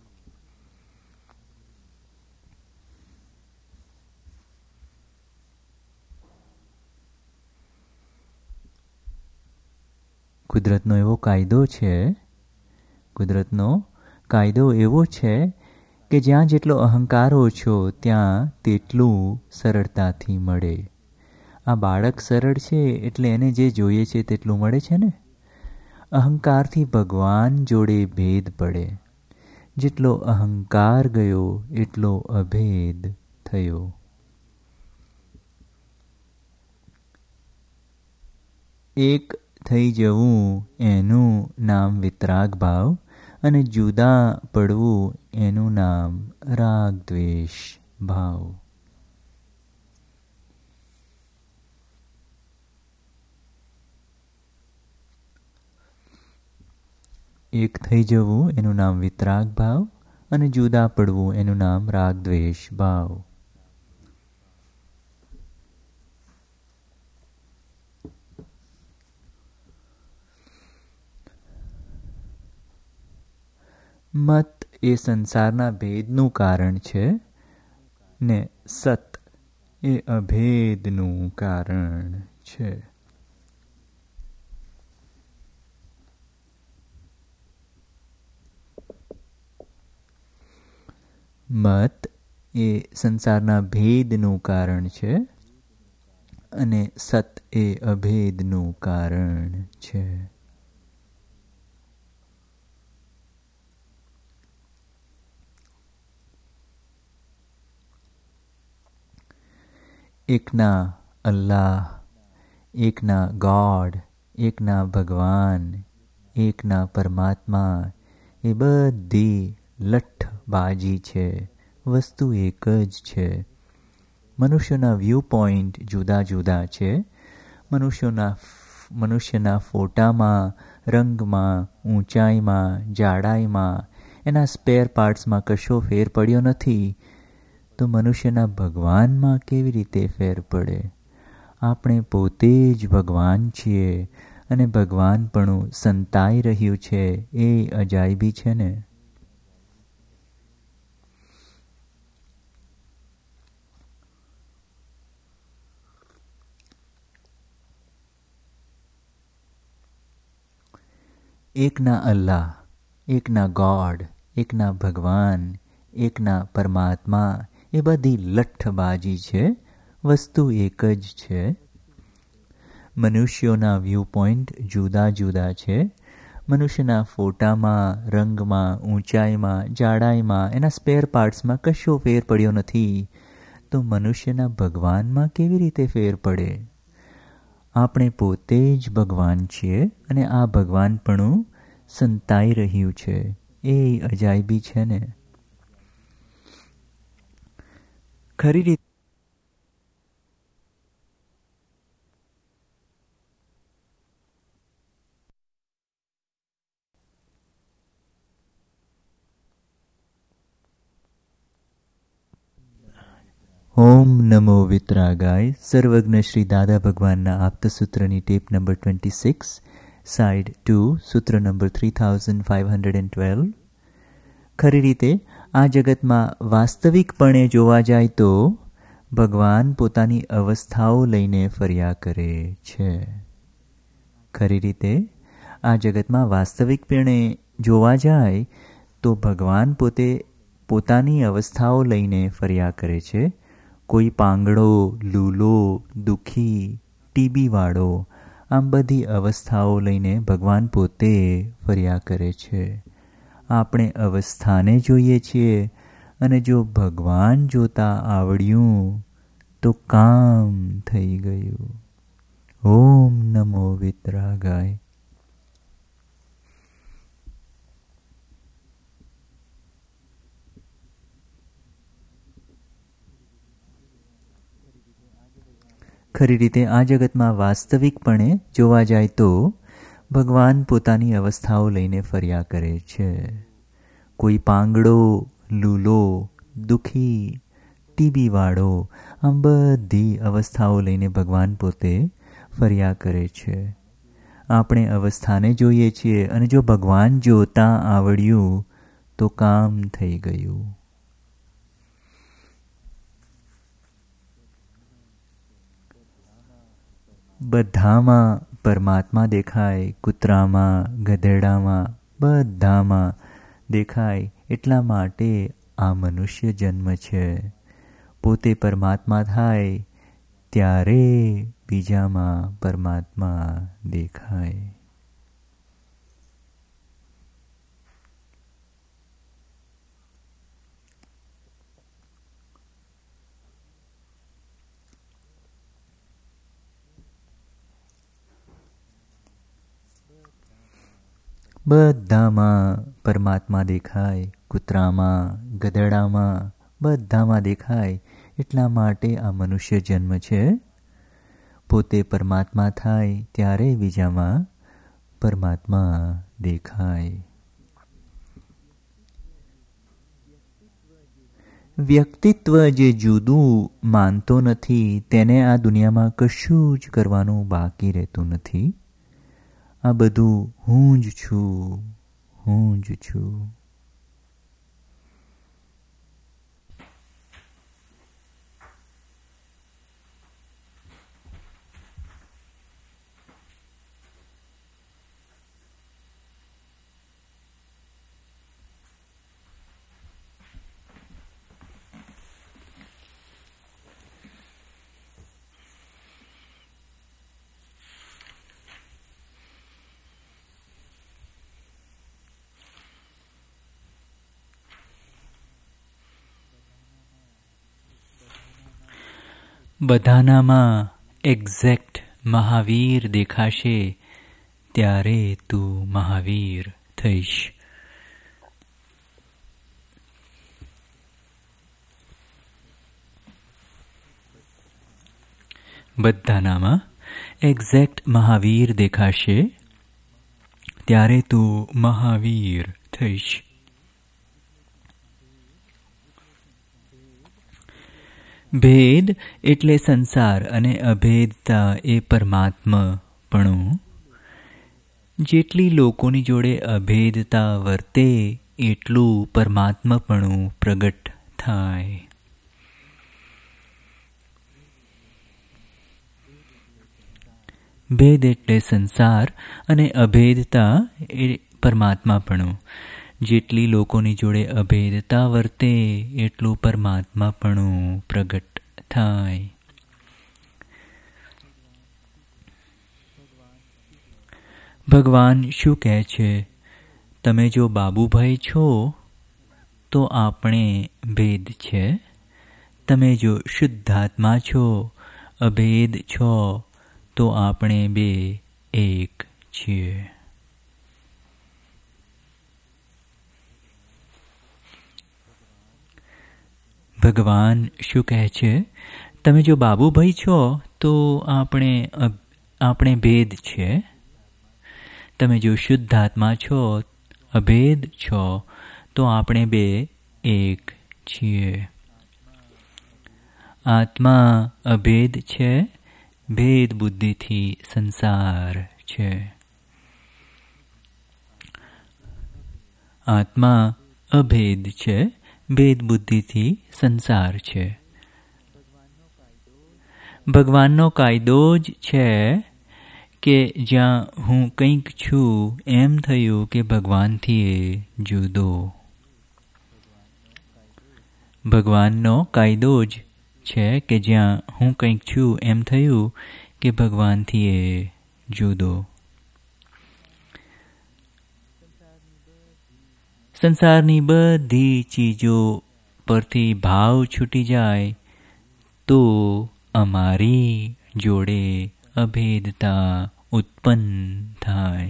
કુદરતનો એવો કાયદો છે કુદરતનો કાયદો એવો છે કે જ્યાં જેટલો અહંકાર ઓછો ત્યાં તેટલું સરળતાથી મળે. આ બાળક સરળ છે એટલે એને જે જોઈએ છે તેટલું મળે છે ને. અહંકારથી ભગવાન જોડે ભેદ પડે. જેટલો અહંકાર ગયો એટલો અભેદ થયો. એક થઈ જવું એનું નામ વિતરાગ ભાવ, અને જુદા પડવું એનું નામ રાગ દ્વેષ ભાવ. એક થઈ જવું એનું નામ વિતરાગ ભાવ, અને જુદા પડવું એનું નામ રાગ દ્વેષ ભાવ. મત એ સંસારના ભેદનું કારણ છે ને સત એ અભેદનું કારણ છે. મત એ સંસારના ભેદનું કારણ છે અને સત એ અભેદનું કારણ છે. એકના અલ્લાહ, એકના ગોડ, એકના ભગવાન, એકના પરમાત્મા એ બધી લઠ્ઠબાજી છે. વસ્તુ એક જ છે. મનુષ્યના વ્યૂ પોઈન્ટ જુદા જુદા છે. મનુષ્યોના મનુષ્યના ફોટામાં, રંગમાં, ઊંચાઈમાં, જાડાઈમાં, એના સ્પેર પાર્ટ્સમાં કશો ફેર પડ્યો નથી. તો મનુષ્યના ભગવાનમાં કેવી રીતે ફેર પડે? આપણે પોતે જ ભગવાન છીએ અને ભગવાનપણું સંતાઈ રહ્યું છે. એ અજાયબી છે ને. એકના અલ્લાહ, એકના ગોડ, એકના ભગવાન, એકના પરમાત્મા એ બધી લઠ્ઠબાજી છે. વસ્તુ એક જ છે. મનુષ્યોના વ્યૂ પોઈન્ટ જુદા જુદા છે. મનુષ્યના ફોટામાં, રંગમાં, ઊંચાઈમાં, જાડાઈમાં, એના સ્પેર પાર્ટ્સમાં કશો ફેર પડ્યો નથી. તો મનુષ્યના ભગવાનમાં કેવી રીતે ફેર પડે? આપણે પોતે જ ભગવાન છીએ અને આ ભગવાનપણું સંતાઈ રહ્યું છે. એ અજાયબી છે ને. ખરી રીતે ઓમ નમો વિતરાગાય. સર્વજ્ઞ શ્રી દાદા ભગવાનના આપતસૂત્રની tape number twenty six, side two, સૂત્ર number three thousand five hundred twelve. ખરી રીતે આ જગતમાં વાસ્તવિકપણે જોવા જાય તો ભગવાન પોતાની અવસ્થાઓ લઈને ફર્યા કરે છે. ખરી રીતે આ જગતમાં વાસ્તવિકપણે જોવા જાય તો ભગવાન પોતે પોતાની અવસ્થાઓ લઈને ફર્યા કરે છે. કોઈ પાંગડો, લૂલો, દુઃખી, ટીબીવાળો, આમ બધી અવસ્થાઓ લઈને ભગવાન પોતે ફર્યા કરે છે. આપણે અવસ્થાને જોઈએ છીએ અને જો ભગવાન જોતા આવડ્યું તો કામ થઈ ગયું. ઓમ નમો વિતરાગાય. ખરી રીતે આ જગતમાં વાસ્તવિકપણે જોવા જાય તો ભગવાન પોતાની અવસ્થાઓ લઈને ફર્યા કરે છે. કોઈ પાંગડો, લૂલો, દુઃખી, ટીબીવાળો, આમ બધી અવસ્થાઓ લઈને ભગવાન પોતે ફર્યા કરે છે. આપણે અવસ્થાને જોઈએ છીએ અને જો ભગવાન જોતા આવડ્યું તો કામ થઈ ગયું. બધામાં પરમાત્મા દેખાય, કૂતરામાં, ગધેડામાં, બધામાં દેખાય. એટલા માટે આ મનુષ્ય જન્મ છે. પોતે પરમાત્મા થાય ત્યારે બીજામાં પરમાત્મા દેખાય. બધામાં પરમાત્મા દેખાય, કૂતરામાં, ગધેડામાં, બધામાં દેખાય. એટલા માટે આ મનુષ્ય જન્મ છે. પોતે પરમાત્મા થાય ત્યારે બીજામાં પરમાત્મા દેખાય. વ્યક્તિત્વ જે જુદું માનતો નથી તેને આ દુનિયામાં કશું જ કરવાનું બાકી રહેતું નથી. આ બધું હું જ છું, હું જ છું. બધાનામાં એક્ઝેક્ટ મહાવીર દેખાશે ત્યારે તું મહાવીર થઈશ. બધાનામાં એક્ઝેક્ટ મહાવીર દેખાશે ત્યારે તું મહાવીર થઈશ. ભેદ એટલે સંસાર અને અભેદતા એ પરમાત્માપણું. જેટલી લોકોની જોડે અભેદતા વર્તે એટલું પરમાત્માપણું પ્રગટ થાય. ભેદ એટલે સંસાર અને અભેદતા એ પરમાત્માપણું. જેટલી લોકોની જોડે અભેદતા વર્તે એટલું પરમાત્માપણું પ્રગટ થાય. ભગવાન શું કહે છે? તમે જો બાબુભાઈ છો તો આપણે ભેદ છે. તમે જો શુદ્ધાત્મા છો, અભેદ છો, તો આપણે બે એક છીએ. ભગવાન શું કહે છે? તમે જો બાબુભાઈ છો તો આપણે આપણે ભેદ છે. તમે જો શુદ્ધાત્મા છો, અભેદ છો, તો આપણે બે એક છીએ. આત્મા અભેદ છે, ભેદ બુદ્ધિથી સંસાર છે. આત્મા અભેદ છે, ભેદ બુદ્ધિથી સંસાર છે. ભગવાનનો કાયદો જ છે કે જ્યાં હું કંઈક છું એમ થયું કે ભગવાનથી એ જુદો. ભગવાનનો કાયદો જ છે કે જ્યાં હું કંઈક છું એમ થયું કે ભગવાનથી એ જુદો. સંસારની બધી ચીજો પરથી ભાવ છૂટી જાય તો અમારી જોડે અભેદતા ઉત્પન્ન થાય.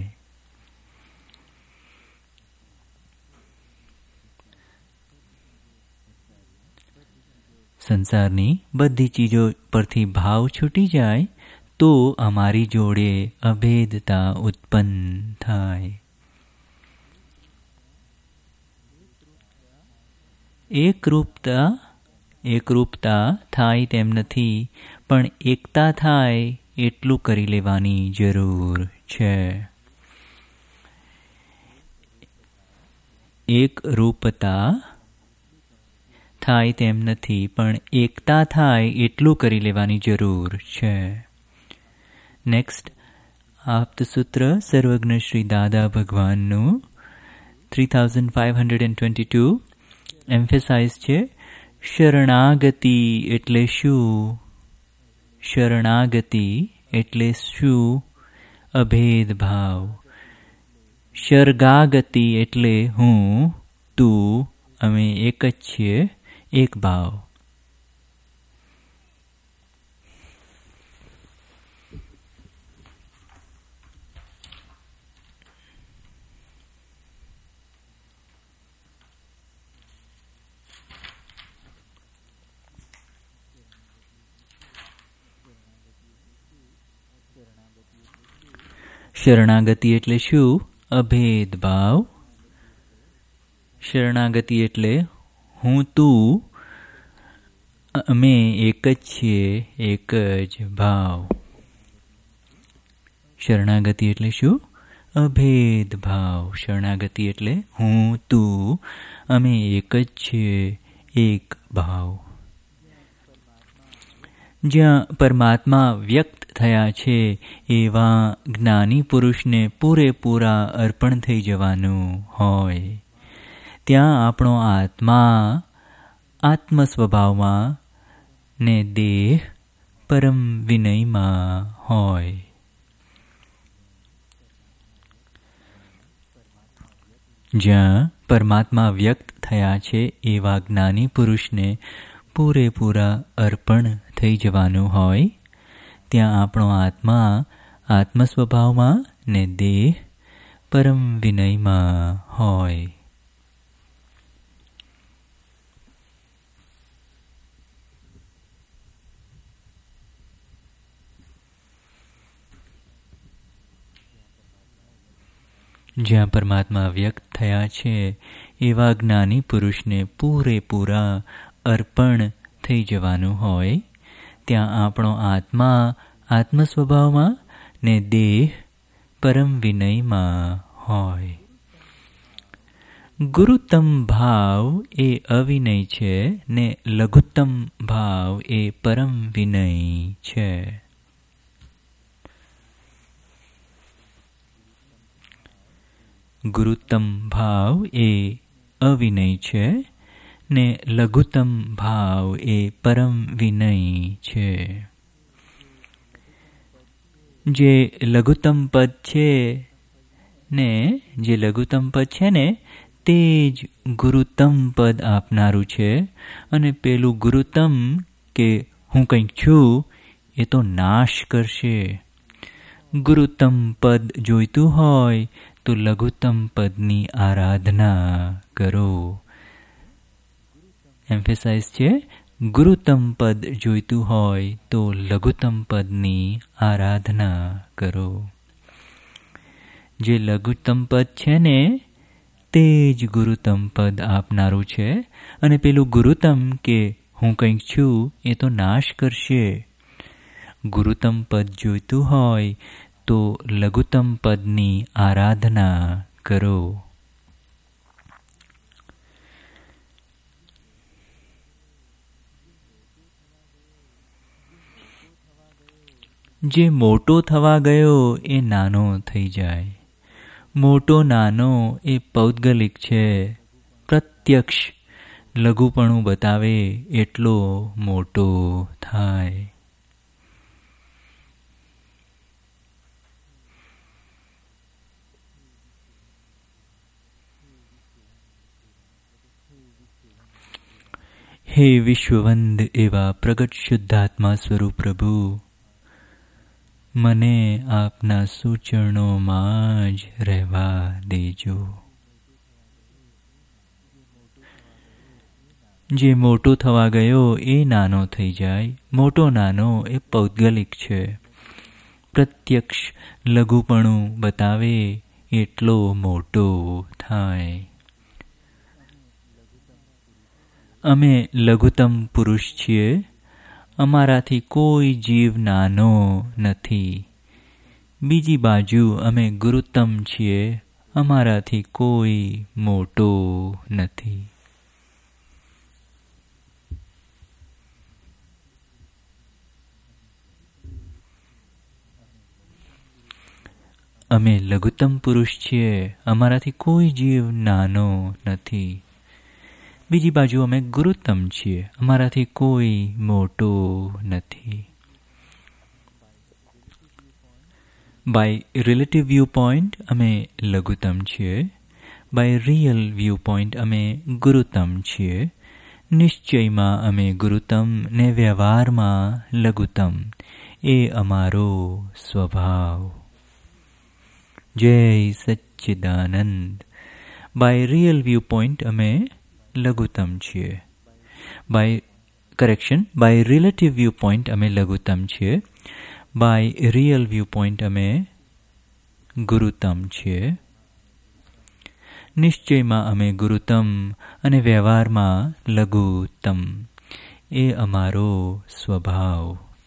સંસારની બધી ચીજો પરથી ભાવ છૂટી જાય તો અમારી જોડે અભેદતા ઉત્પન્ન થાય. એકરૂપતા એકરૂપતા થાય તેમ નથી, પણ એકતા થાય એટલું કરી લેવાની જરૂર છે. એકરૂપતા થાય તેમ નથી, પણ એકતા થાય એટલું કરી લેવાની જરૂર છે. નેક્સ્ટ આપ્તસૂત્ર સર્વજ્ઞ શ્રી દાદા ભગવાનનું three thousand five hundred and twenty two emphasize છે. શરણાગતિ એટલે શું? શરણાગતિ એટલે શું? અભેદ ભાવ. શર્ગાગતિ એટલે હું, તું, અમે એક જ છીએ, એક ભાવ. શરણાગતિ એટલે શું? અભેદ ભાવ. શરણાગતિ એટલે હું, તું, અમે એક જ છીએ, એક જ ભાવ. શરણાગતિ એટલે શું? અભેદ ભાવ. શરણાગતિ એટલે હું, તું, અમે એક જ છીએ, એક ભાવ. જ્યાં પરમાત્મા વ્યક્ત થયા છે એવા જ્ઞાની પુરુષને પૂરેપૂરા અર્પણ થઈ જવાનું હોય. ત્યાં આપણો આત્મા આત્મ સ્વભાવમાં ને દેહ પરમ વિનયમાં હોય. જ્યાં પરમાત્મા વ્યક્ત થયા છે એવા જ્ઞાની પુરુષને પૂરેપૂરા અર્પણ થઈ જવાનું હોય ત્યાં આપણો આત્મા આત્મ સ્વભાવમાં ને દેહ પરમ વિનયમાં હોય. જ્યાં પરમાત્મા વ્યક્ત થયા છે એવા જ્ઞાની પુરુષને પૂરેપૂરા અર્પણ થઈ જવાનું હોય ત્યાં આપણો આત્મા આત્મ સ્વભાવમાં ને દેહ પરમ વિનયમાં હોય. ગુરુત્તમ ભાવ એ અવિનય છે ને લઘુત્તમ ભાવ એ પરમ વિનય છે. ગુરુત્તમ ભાવ એ અવિનય છે ને લઘુત્તમ ભાવ એ પરમ વિનય છે. જે લઘુત્તમ પદ છે ને જે લઘુત્તમ પદ છે ને તે જ ગુરુત્તમ પદ આપનારું છે અને પેલું ગુરુત્તમ કે હું કંઈક છું એ તો નાશ કરશે. ગુરુત્તમ પદ જોઈતું હોય તો લઘુત્તમ પદની આરાધના કરો. એમ્ફેસાઇઝ છે ગુરુત્તમ પદ જોઈતું હોય તો લઘુત્તમ પદની આરાધના કરો. જે લઘુત્તમ પદ છે ને તે જ ગુરુત્તમ પદ આપનારું છે અને પેલું ગુરુત્તમ કે હું કંઈક છું એ તો નાશ કરશે. ગુરુત્તમ પદ જોઈતું હોય તો લઘુત્તમ પદની આરાધના કરો. જે મોટો થવા ગયો એ નાનો થઈ જાય. મોટો નાનો એ પૌદ્ગલિક છે. પ્રત્યક્ષ લઘુપણું બતાવે એટલો મોટો થાય. હે વિશ્વવંદ એવા પ્રગટ શુદ્ધાત્મા સ્વરૂપ પ્રભુ, મને આપના સૂચરણોમાં જ રહેવા દેજો. જે મોટો થવા ગયો એ નાનો થઈ જાય. મોટો નાનો એ પૌદ્ગલિક છે. પ્રત્યક્ષ લઘુપણું બતાવે એટલો મોટો થાય. અમે લઘુત્તમ પુરુષ છીએ. અમારાથી કોઈ જીવ નાનો નથી. બીજી બાજુ અમે ગુરુત્તમ છીએ. અમારાથી કોઈ મોટો નથી. અમે લઘુત્તમ પુરુષ છીએ. અમારાથી કોઈ જીવ નાનો નથી. બીજી બાજુ અમે ગુરુત્તમ છીએ. અમારાથી કોઈ મોટો નથી. બાય રિલેટિવ વ્યૂ પોઈન્ટ અમે લઘુત્તમ છીએ. બાય રિયલ વ્યૂ પોઈન્ટ અમે ગુરુત્તમ છીએ. નિશ્ચયમાં અમે ગુરુત્તમ ને વ્યવહારમાં લઘુત્તમ. એ અમારો સ્વભાવ. જય સચ્ચિદાનંદ. બાય રિયલ વ્યૂ પોઈન્ટ અમે લઘુત્તમ છીએ. By correction by relative view point અમે લઘુત્તમ છીએ. બાય રિયલ વ્યૂ પોઈન્ટ અમે ગુરુત્તમ છીએ. નિશ્ચયમાં અમે ગુરુત્તમ અને વ્યવહારમાં લઘુત્તમ. એ અમારો સ્વભાવ.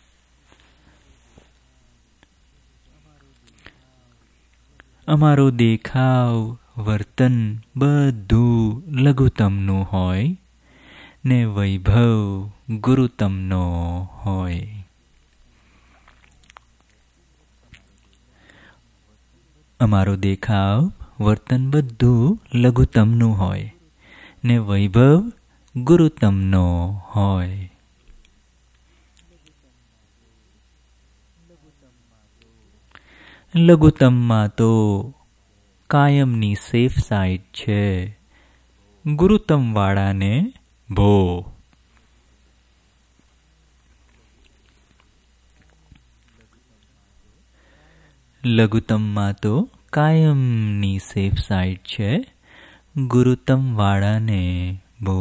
અમારો દેખાવ વર્તન બધું લઘુત્તમનું હોય ને વૈભવ ગુરુત્તમનો હોય. અમારો દેખાવ વર્તન બધું લઘુત્તમનું હોય ને વૈભવ ગુરુત્તમનો હોય. લઘુત્તમમાં તો કાયમની સેફ સાઈડ છે. ગુરુત્તમ વાળાને ભો. લઘુત્તમમાં તો કાયમની સેફ સાઈડ છે, ગુરુત્તમ વાળાને બહુ.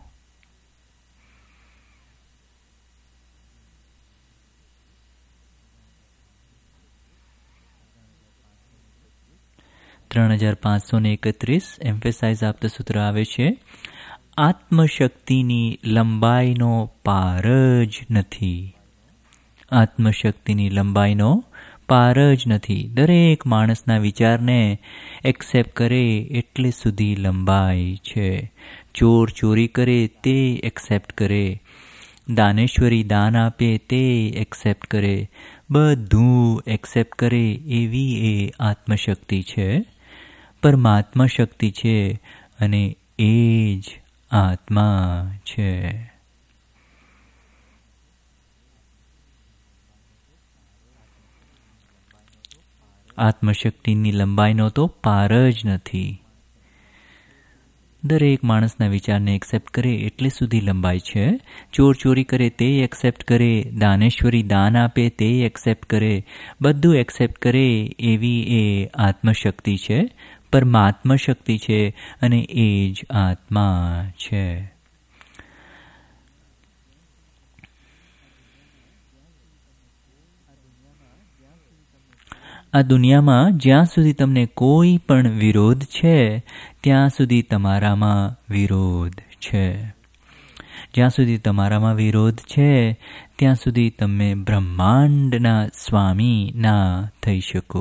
ત્રણ હજાર પાંચસો ને એકત્રીસ એમ્ફેસાઇઝ આપતા સૂત્ર આવે છે, આત્મશક્તિની લંબાઈનો પાર જ નથી. આત્મશક્તિની લંબાઈનો પાર જ નથી. દરેક માણસના વિચારને એક્સેપ્ટ કરે એટલે સુધી લંબાઈ છે. ચોર ચોરી કરે તે એક્સેપ્ટ કરે, દાનેશ્વરી દાન આપે તે એક્સેપ્ટ કરે, બધું એક્સેપ્ટ કરે એવી એ આત્મશક્તિ છે. પરમાત્મા શક્તિ છે અને એ જ આત્મા છે. આત્મશક્તિની લંબાઈનો તો પાર જ નથી. દરેક માણસના વિચારને એક્સેપ્ટ કરે એટલે સુધી લંબાઈ છે. ચોર ચોરી કરે તે એક્સેપ્ટ કરે, દાનેશ્વરી દાન આપે તે એક્સેપ્ટ કરે, બધું એક્સેપ્ટ કરે એવી એ આત્મશક્તિ છે, પરમાત્મા શક્તિ છે અને એ જ આત્મા છે. આ દુનિયામાં જ્યાં સુધી તમને કોઈ પણ વિરોધ છે ત્યાં સુધી તમારામાં વિરોધ છે. જ્યાં સુધી તમારામાં વિરોધ છે ત્યાં સુધી તમે બ્રહ્માંડના સ્વામી ના થઈ શકો.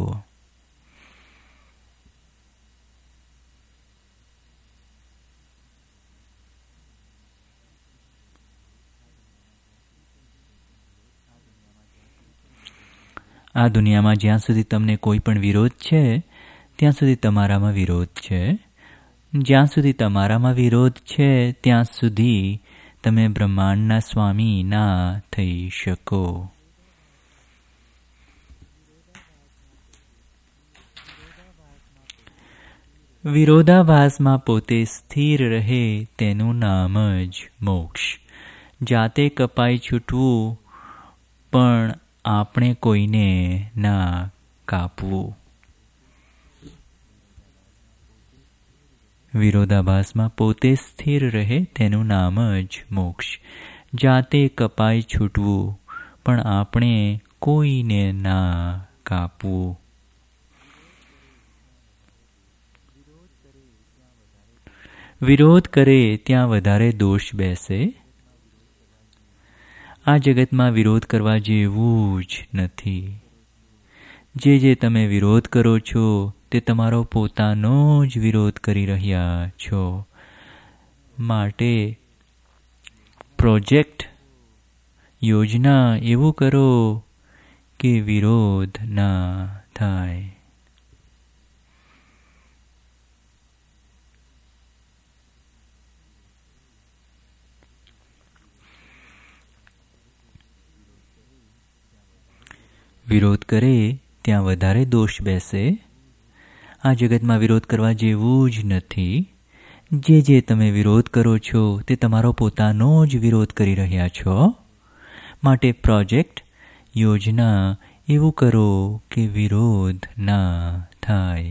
આ દુનિયામાં જ્યાં સુધી તમને કોઈ પણ વિરોધ છે ત્યાં સુધી તમારામાં વિરોધ છે. જ્યાં સુધી તમારામાં વિરોધ છે ત્યાં સુધી તમે બ્રહ્માંડના સ્વામી ના થઈ શકો. વિરોધાભાસમાં પોતે સ્થિર રહે તેનું નામ જ મોક્ષ. જાતે કપાઈ છૂટવું પણ આપણે કોઈને ના કાપવું. વિરોધાભાસમાં પોતે સ્થિર રહે તેનું નામ જ મોક્ષ. જાતે કપાઈ છૂટવું પણ આપણે કોઈને ના કાપવું. વિરોધ કરે ત્યાં વધારે દોષ બેસે. આ જગતમાં વિરોધ કરવા જેવું જ નથી. જે જે તમે વિરોધ કરો છો તે તમારો પોતાનો જ વિરોધ કરી રહ્યા છો. માટે પ્રોજેક્ટ, યોજના એવું કરો કે વિરોધ ના થાય. વિરોધ કરે ત્યાં વધારે દોષ બેસે. આ જગતમાં વિરોધ કરવા જેવું જ નથી. જે જે તમે વિરોધ કરો છો તે તમારો પોતાનો જ વિરોધ કરી રહ્યા છો. માટે પ્રોજેક્ટ, યોજના એવું કરો કે વિરોધ ના થાય.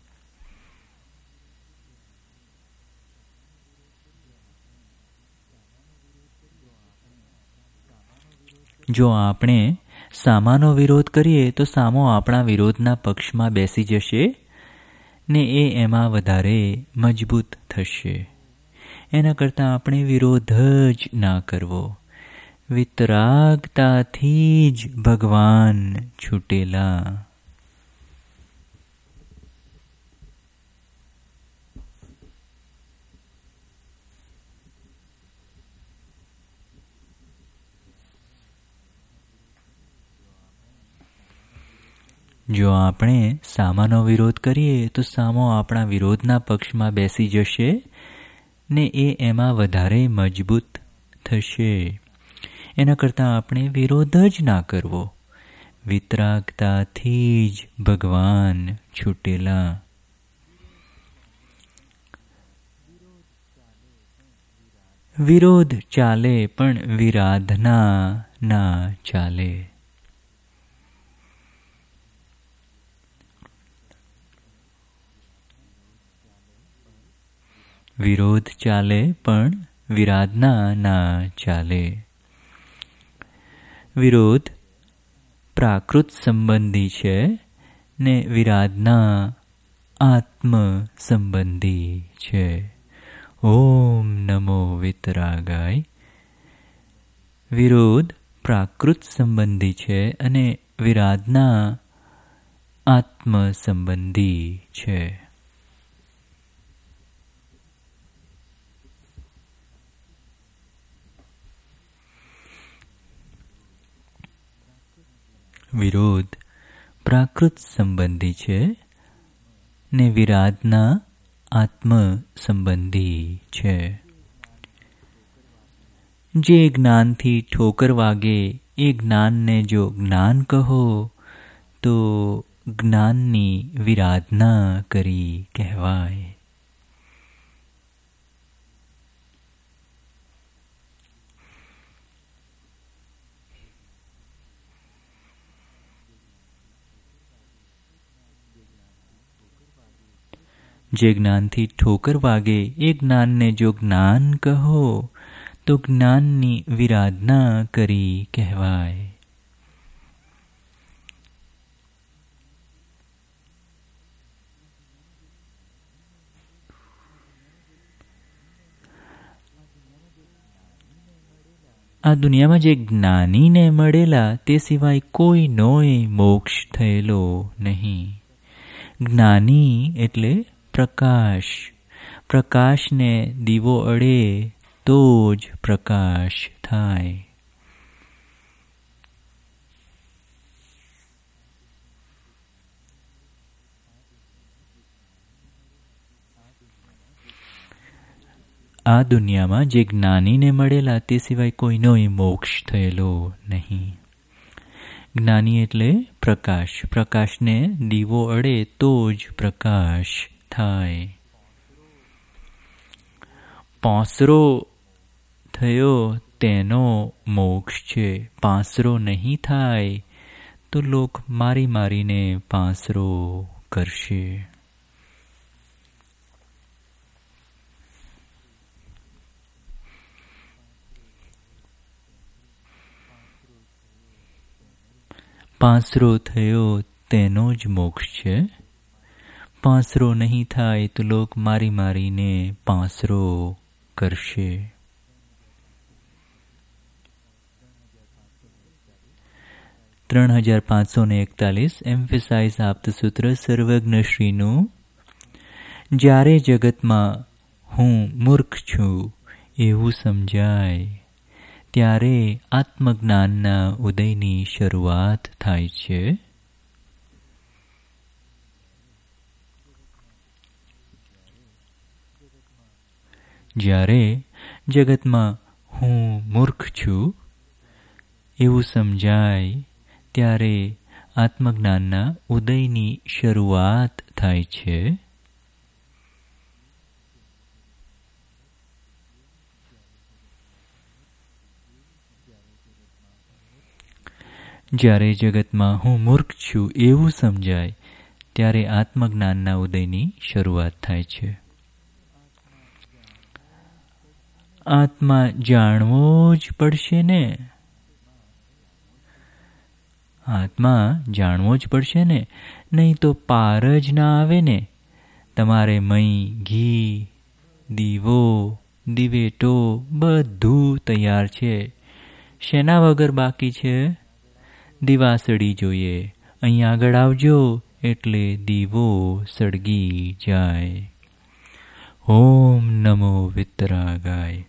જો આપણે સામાનો વિરોધ કરીએ તો સામો આપણા વિરોધના પક્ષમાં બેસી જશે ને એ એમાં વધારે મજબૂત થશે. એના કરતાં આપણે વિરોધ જ ના કરવો. વિતરાગતાથી જ ભગવાન છૂટેલા. જો આપણે સામાનો વિરોધ કરીએ તો સામો આપણા વિરોધના પક્ષમાં બેસી જશે ને એ એમાં વધારે મજબૂત થશે. એના કરતાં આપણે વિરોધ જ ના કરવો. વિતરાગતાથી જ ભગવાન છૂટેલા. વિરોધ ચાલે પણ વિરાધના ના ચાલે. વિરોધ ચાલે પણ વિરાધના ના ચાલે. વિરોધ પ્રાકૃત સંબંધી છે ને વિરાધના આત્મ સંબંધી છે. ઓમ નમો વિતરાગાય. વિરોધ પ્રાકૃત સંબંધી છે અને વિરાધના આત્મ સંબંધી છે. વિરોધ પ્રાકૃત સંબંધી છે ને વિરાધના આત્મ સંબંધી છે. જે જ્ઞાનથી ઠોકર વાગે એ જ્ઞાનને જો જ્ઞાન કહો તો જ્ઞાનની વિરાધના કરી કહેવાય. જે જ્ઞાનથી ઠોકર વાગે એ જ્ઞાનને જો જ્ઞાન કહો તો જ્ઞાનની વિરાધના કરી કહેવાય. આ દુનિયામાં જે જ્ઞાનીને મળેલા તે સિવાય કોઈનોય મોક્ષ થયેલો નહીં. જ્ઞાની એટલે પ્રકાશ. પ્રકાશને દીવો અડે તો જ પ્રકાશ થાય. આ દુનિયામાં જે જ્ઞાનીને મળેલા તે સિવાય કોઈનોય મોક્ષ થયેલો નહીં. જ્ઞાની એટલે પ્રકાશ. પ્રકાશને દીવો અડે તો જ પ્રકાશ થાય. પાંસરો થયો તેનો મોક્ષ છે. પાંસરો નહીં થાય તો લોક મારી મારીને પાંસરો કરશે. પાંસરો થયો તેનો જ મોક્ષ છે. પાંસરો નહીં થાય તો લોક મારી મારીને પાંસરો કરશે. ત્રણ હજાર પાંચસો ને એકતાલીસ એમ્ફેસાઇઝ આપતું સૂત્ર સર્વજ્ઞ શ્રીનું. જ્યારે જગતમાં હું મૂર્ખ છું એવું સમજાય ત્યારે આત્મજ્ઞાનના ઉદયની શરૂઆત થાય છે. જ્યારે જગતમાં હું મૂર્ખ છું એવું સમજાય ત્યારે આત્મજ્ઞાનના ઉદયની શરૂઆત થાય છે. જ્યારે જગતમાં હું મૂર્ખ છું એવું સમજાય ત્યારે આત્મજ્ઞાનના ઉદયની શરૂઆત થાય છે. આત્મા જાણવો જ પડશે ને. આત્મા જાણવો જ પડશે ને, નહીં તો પાર જ ના આવે ને. તમારે મહીં ઘી, દીવો, દિવેટો બધું તૈયાર છે. શેના વગર બાકી છે? દીવાસળી જોઈએ. અહીં આગળ આવજો એટલે દીવો સળગી જાય. ઓમ નમો વિતરાગાય.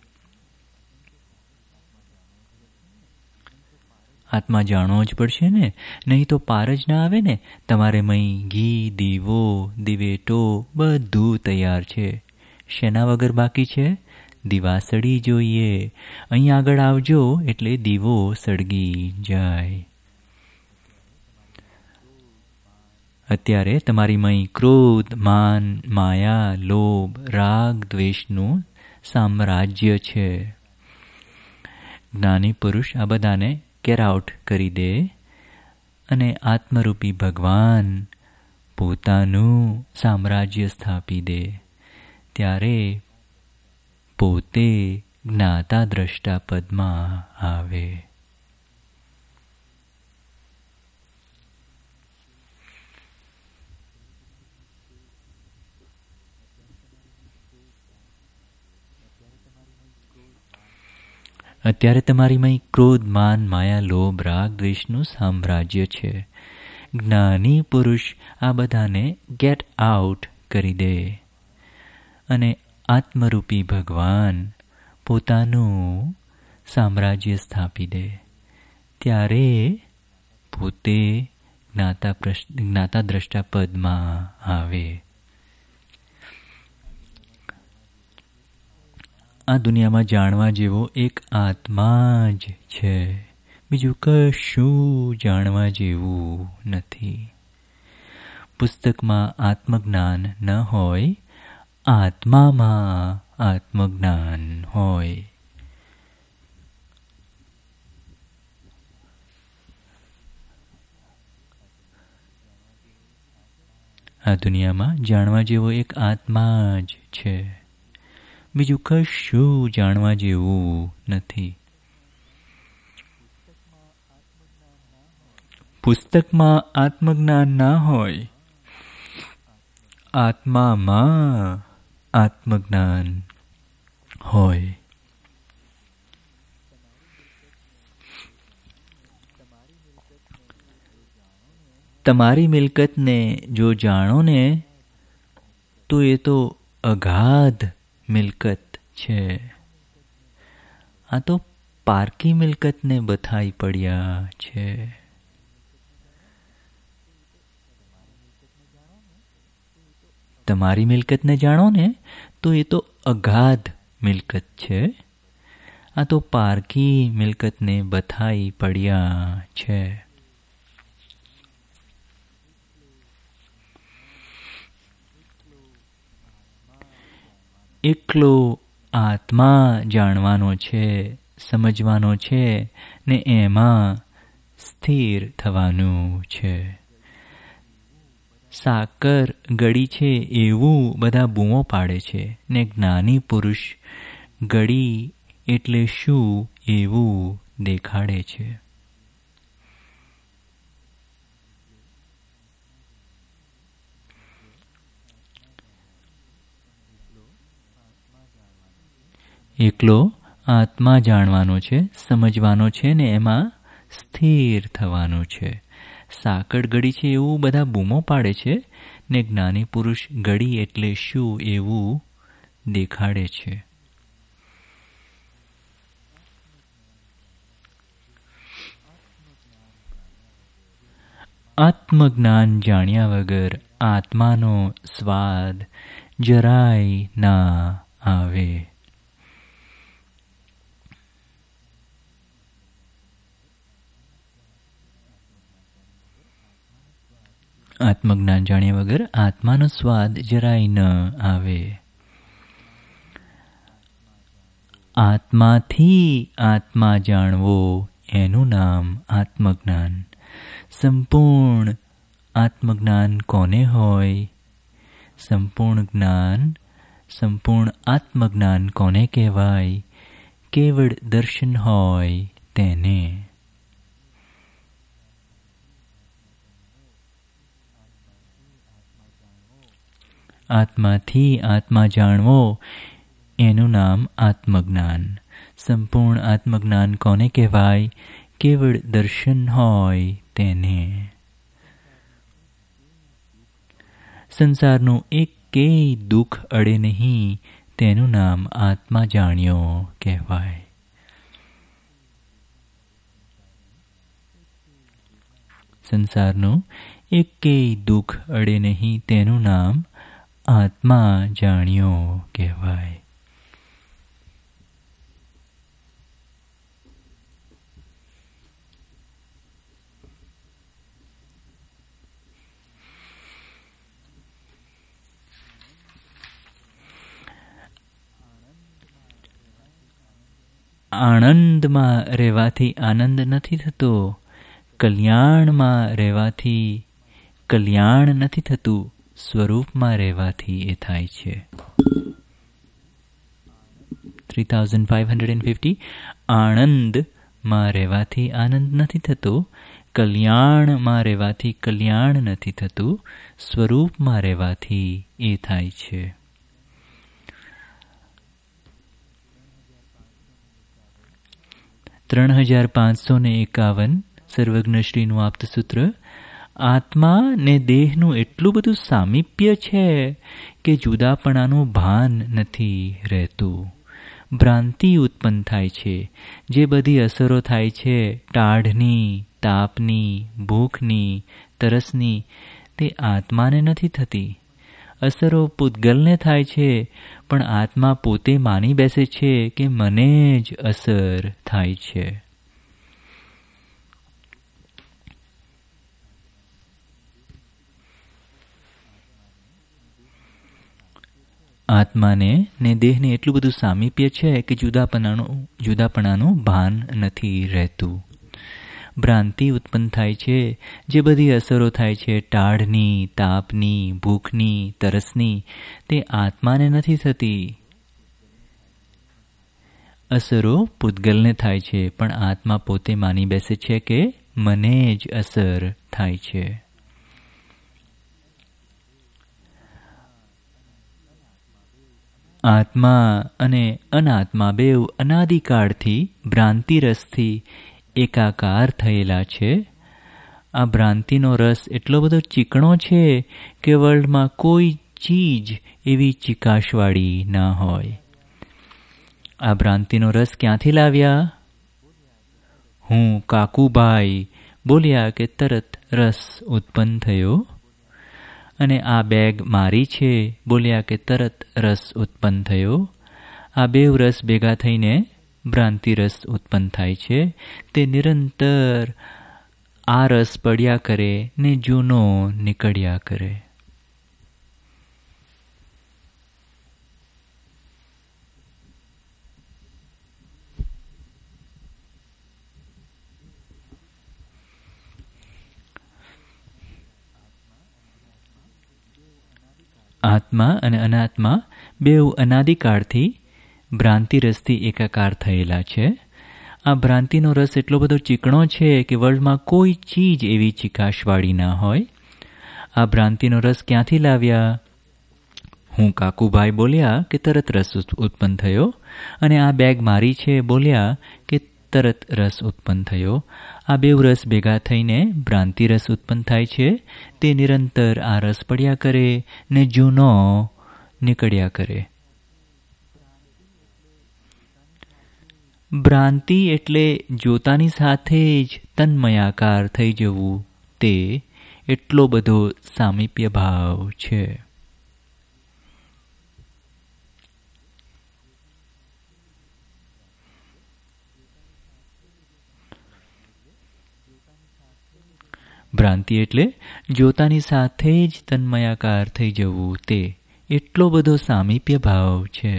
આત્મા જાણવો જ પડશે ને, નહીં તો પાર જ ના આવે ને. તમારે મહીં ઘી, દીવો, દિવેટો બધું તૈયાર છે. શેના વગર બાકી છે? દીવાસળી જોઈએ. અહીં આગળ આવજો એટલે દીવો સળગી જાય. અત્યારે તમારી મહીં ક્રોધ, માન, માયા, લોભ, રાગ, દ્વેષનું સામ્રાજ્ય છે. જ્ઞાની પુરુષ આ બધાને કેર આઉટ કરી દે અને આત્મરૂપી ભગવાન પોતાનું સામ્રાજ્ય સ્થાપી દે ત્યારે પોતે જ્ઞાતા દ્રષ્ટા પદમાં આવે. અત્યારે તમારીમાં ક્રોધ, માન, માયા, લોભ, રાગ, દ્વેષનું સામ્રાજ્ય છે. જ્ઞાની પુરુષ આ બધાને ગેટ આઉટ કરી દે અને આત્મરૂપી ભગવાન પોતાનું સામ્રાજ્ય સ્થાપી દે. ત્યારે પોતે જ્ઞાતા જ્ઞાતા દ્રષ્ટા પદમાં આવે. આ દુનિયામાં જાણવા જેવો એક આત્મા જ છે, બીજું કશું જાણવા જેવું નથી. પુસ્તકમાં આત્મજ્ઞાન ન હોય, આત્મામાં આત્મજ્ઞાન હોય. આ દુનિયામાં જાણવા જેવો એક આત્મા જ છે, બીજું કશું જાણવા જેવું નથી. પુસ્તકમાં આત્મજ્ઞાન ના હોય, આત્મામાં આત્મજ્ઞાન હોય. તમારી મિલકતને જો જાણો ને તો એ તો અગાધ મિલકત છે. આ તો પારકી મિલકતને બથાઈ પડ્યા છે. તમારી મિલકતને જાણો ને તો એ તો અગાધ મિલકત છે. આ તો પારકી મિલકતને બથાઈ પડ્યા છે. એકલો આત્મા જાણવાનો છે, સમજવાનો છે ને એમાં સ્થિર થવાનું છે. સાકર ગળી છે એવું બધા બૂમો પાડે છે ને જ્ઞાની પુરુષ ગળી એટલે શું એવું દેખાડે છે. એકલો આત્મા જાણવાનો છે, સમજવાનો છે ને એમાં સ્થિર થવાનું છે. સાકર ગળી છે એવું બધા બૂમો પાડે છે ને જ્ઞાની પુરુષ ગળી એટલે શું એવું દેખાડે છે. આત્મજ્ઞાન જાણ્યા વગર આત્માનો સ્વાદ જરાય ના આવે. આત્મજ્ઞાન જાણ્યા વગર આત્માનો સ્વાદ જરાય ન આવે. આત્માથી આત્મા જાણવો એનું નામ આત્મજ્ઞાન. સંપૂર્ણ આત્મજ્ઞાન કોને હોય? સંપૂર્ણ જ્ઞાન, સંપૂર્ણ આત્મજ્ઞાન કોને કહેવાય? કેવળ દર્શન હોય તેને. આત્માથી આત્મા જાણવો એનું નામ આત્મજ્ઞાન. સંપૂર્ણ આત્મજ્ઞાન કોને કહેવાય? કેવળ દર્શન હોય તેને. સંસારનું એકેય દુઃખ અડે નહીં તેનું નામ આત્મા જાણ્યો કહેવાય. સંસારનું એકેય દુઃખ અડે નહીં તેનું નામ આત્મા જાણ્યો કહેવાય. આનંદમાં રહેવાથી આનંદ નથી થતો, કલ્યાણમાં રહેવાથી કલ્યાણ નથી થતું, સ્વરૂપમાં રહેવાથી એ થાય છે. Three thousand five hundred and fifty આણંદમાં રહેવાથી આનંદ નથી થતો, કલ્યાણમાં રહેવાથી કલ્યાણ નથી થતું, સ્વરૂપમાં રહેવાથી એ થાય છે. ત્રણ હજાર પાંચસો ને એકાવન સર્વજ્ઞશ્રીનું આપ્તસૂત્ર. આત્મા ને દેહનું એટલું બધું સામીપ્ય છે કે જુદાપણાનું ભાન નથી રહેતું. ભ્રાંતિ ઉત્પન્ન થાય છે. જે બધી અસરો થાય છે ટાઢની, તાપની, ભૂખની, તરસની, તે આત્માને નથી થતી. અસરો પૂતગલને થાય છે, પણ આત્મા પોતે માની બેસે છે કે મને જ અસર થાય છે. આત્માને ને દેહને એટલું બધું સામીપ્ય છે કે જુદાપણાનું જુદાપણાનું ભાન નથી રહેતું. ભ્રાંતિ ઉત્પન્ન થાય છે. જે બધી અસરો થાય છે ટાઢની, તાપની, ભૂખની, તરસની, તે આત્માને નથી થતી. અસરો પૂતગલને થાય છે, પણ આત્મા પોતે માની બેસે છે કે મને જ અસર થાય છે. આત્મા અને અનાત્મા બેઉ અનાદિકાળથી ભ્રાંતિરસથી એકાકાર થયેલા છે. આ ભ્રાંતિનો રસ એટલો બધો ચીકણો છે કે વર્લ્ડમાં કોઈ ચીજ એવી ચીકાશવાળી ના હોય. આ ભ્રાંતિનો રસ ક્યાંથી લાવ્યા? હું કાકુભાઈ બોલ્યા કે તરત રસ ઉત્પન્ન થયો. અને આ બેગ મારી છે બોલ્યા કે તરત રસ ઉત્પન્ન થયો. આ બેવ રસ ભેગા થઈને ભ્રાંતિ રસ ઉત્પન્ન થાય છે. તે નિરંતર આ રસ પડ્યા કરે ને જૂનો નીકળ્યા કરે. આત્મા અને અનાત્મા બેઉ અનાદિકાળથી ભ્રાંતિરસથી એકાકાર થયેલા છે. આ ભ્રાંતિનો રસ એટલો બધો ચીકણો છે કે વર્લ્ડમાં કોઈ ચીજ એવી ચીકાશવાળી ના હોય. આ ભ્રાંતિનો રસ ક્યાંથી લાવ્યા? હું કાકુભાઈ બોલ્યા કે તરત રસ ઉત્પન્ન થયો. અને આ બેગ મારી છે બોલ્યા કે તરત રસ ઉત્પન્ન થયો. આ બેવ રસ ભેગા થઈને ભ્રાંતિ રસ ઉત્પન્ન થાય છે. તે નિરંતર આ રસ પડ્યા કરે ને જૂનો નીકળ્યા કરે. ભ્રાંતિ એટલે જોતાની સાથે જ તન્મયાકાર થઈ જવું. તે એટલો બધો સામીપ્ય ભાવ છે. ભ્રાંતિ એટલે જોતાની સાથે જ તન્મયાકાર થઈ જવું. તે એટલો બધો સામીપ્ય ભાવ છે.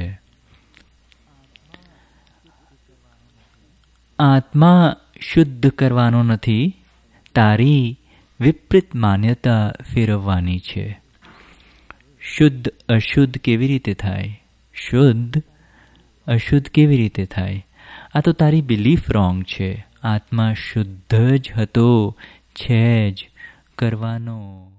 આત્મા શુદ્ધ કરવાનો નથી, તારી વિપરીત માન્યતા ફેરવવાની છે. શુદ્ધ અશુદ્ધ કેવી રીતે થાય? શુદ્ધ અશુદ્ધ કેવી રીતે થાય? આ તો તારી બિલીફ રોંગ છે. આત્મા શુદ્ધ જ હતો, છે જ કરવાનો.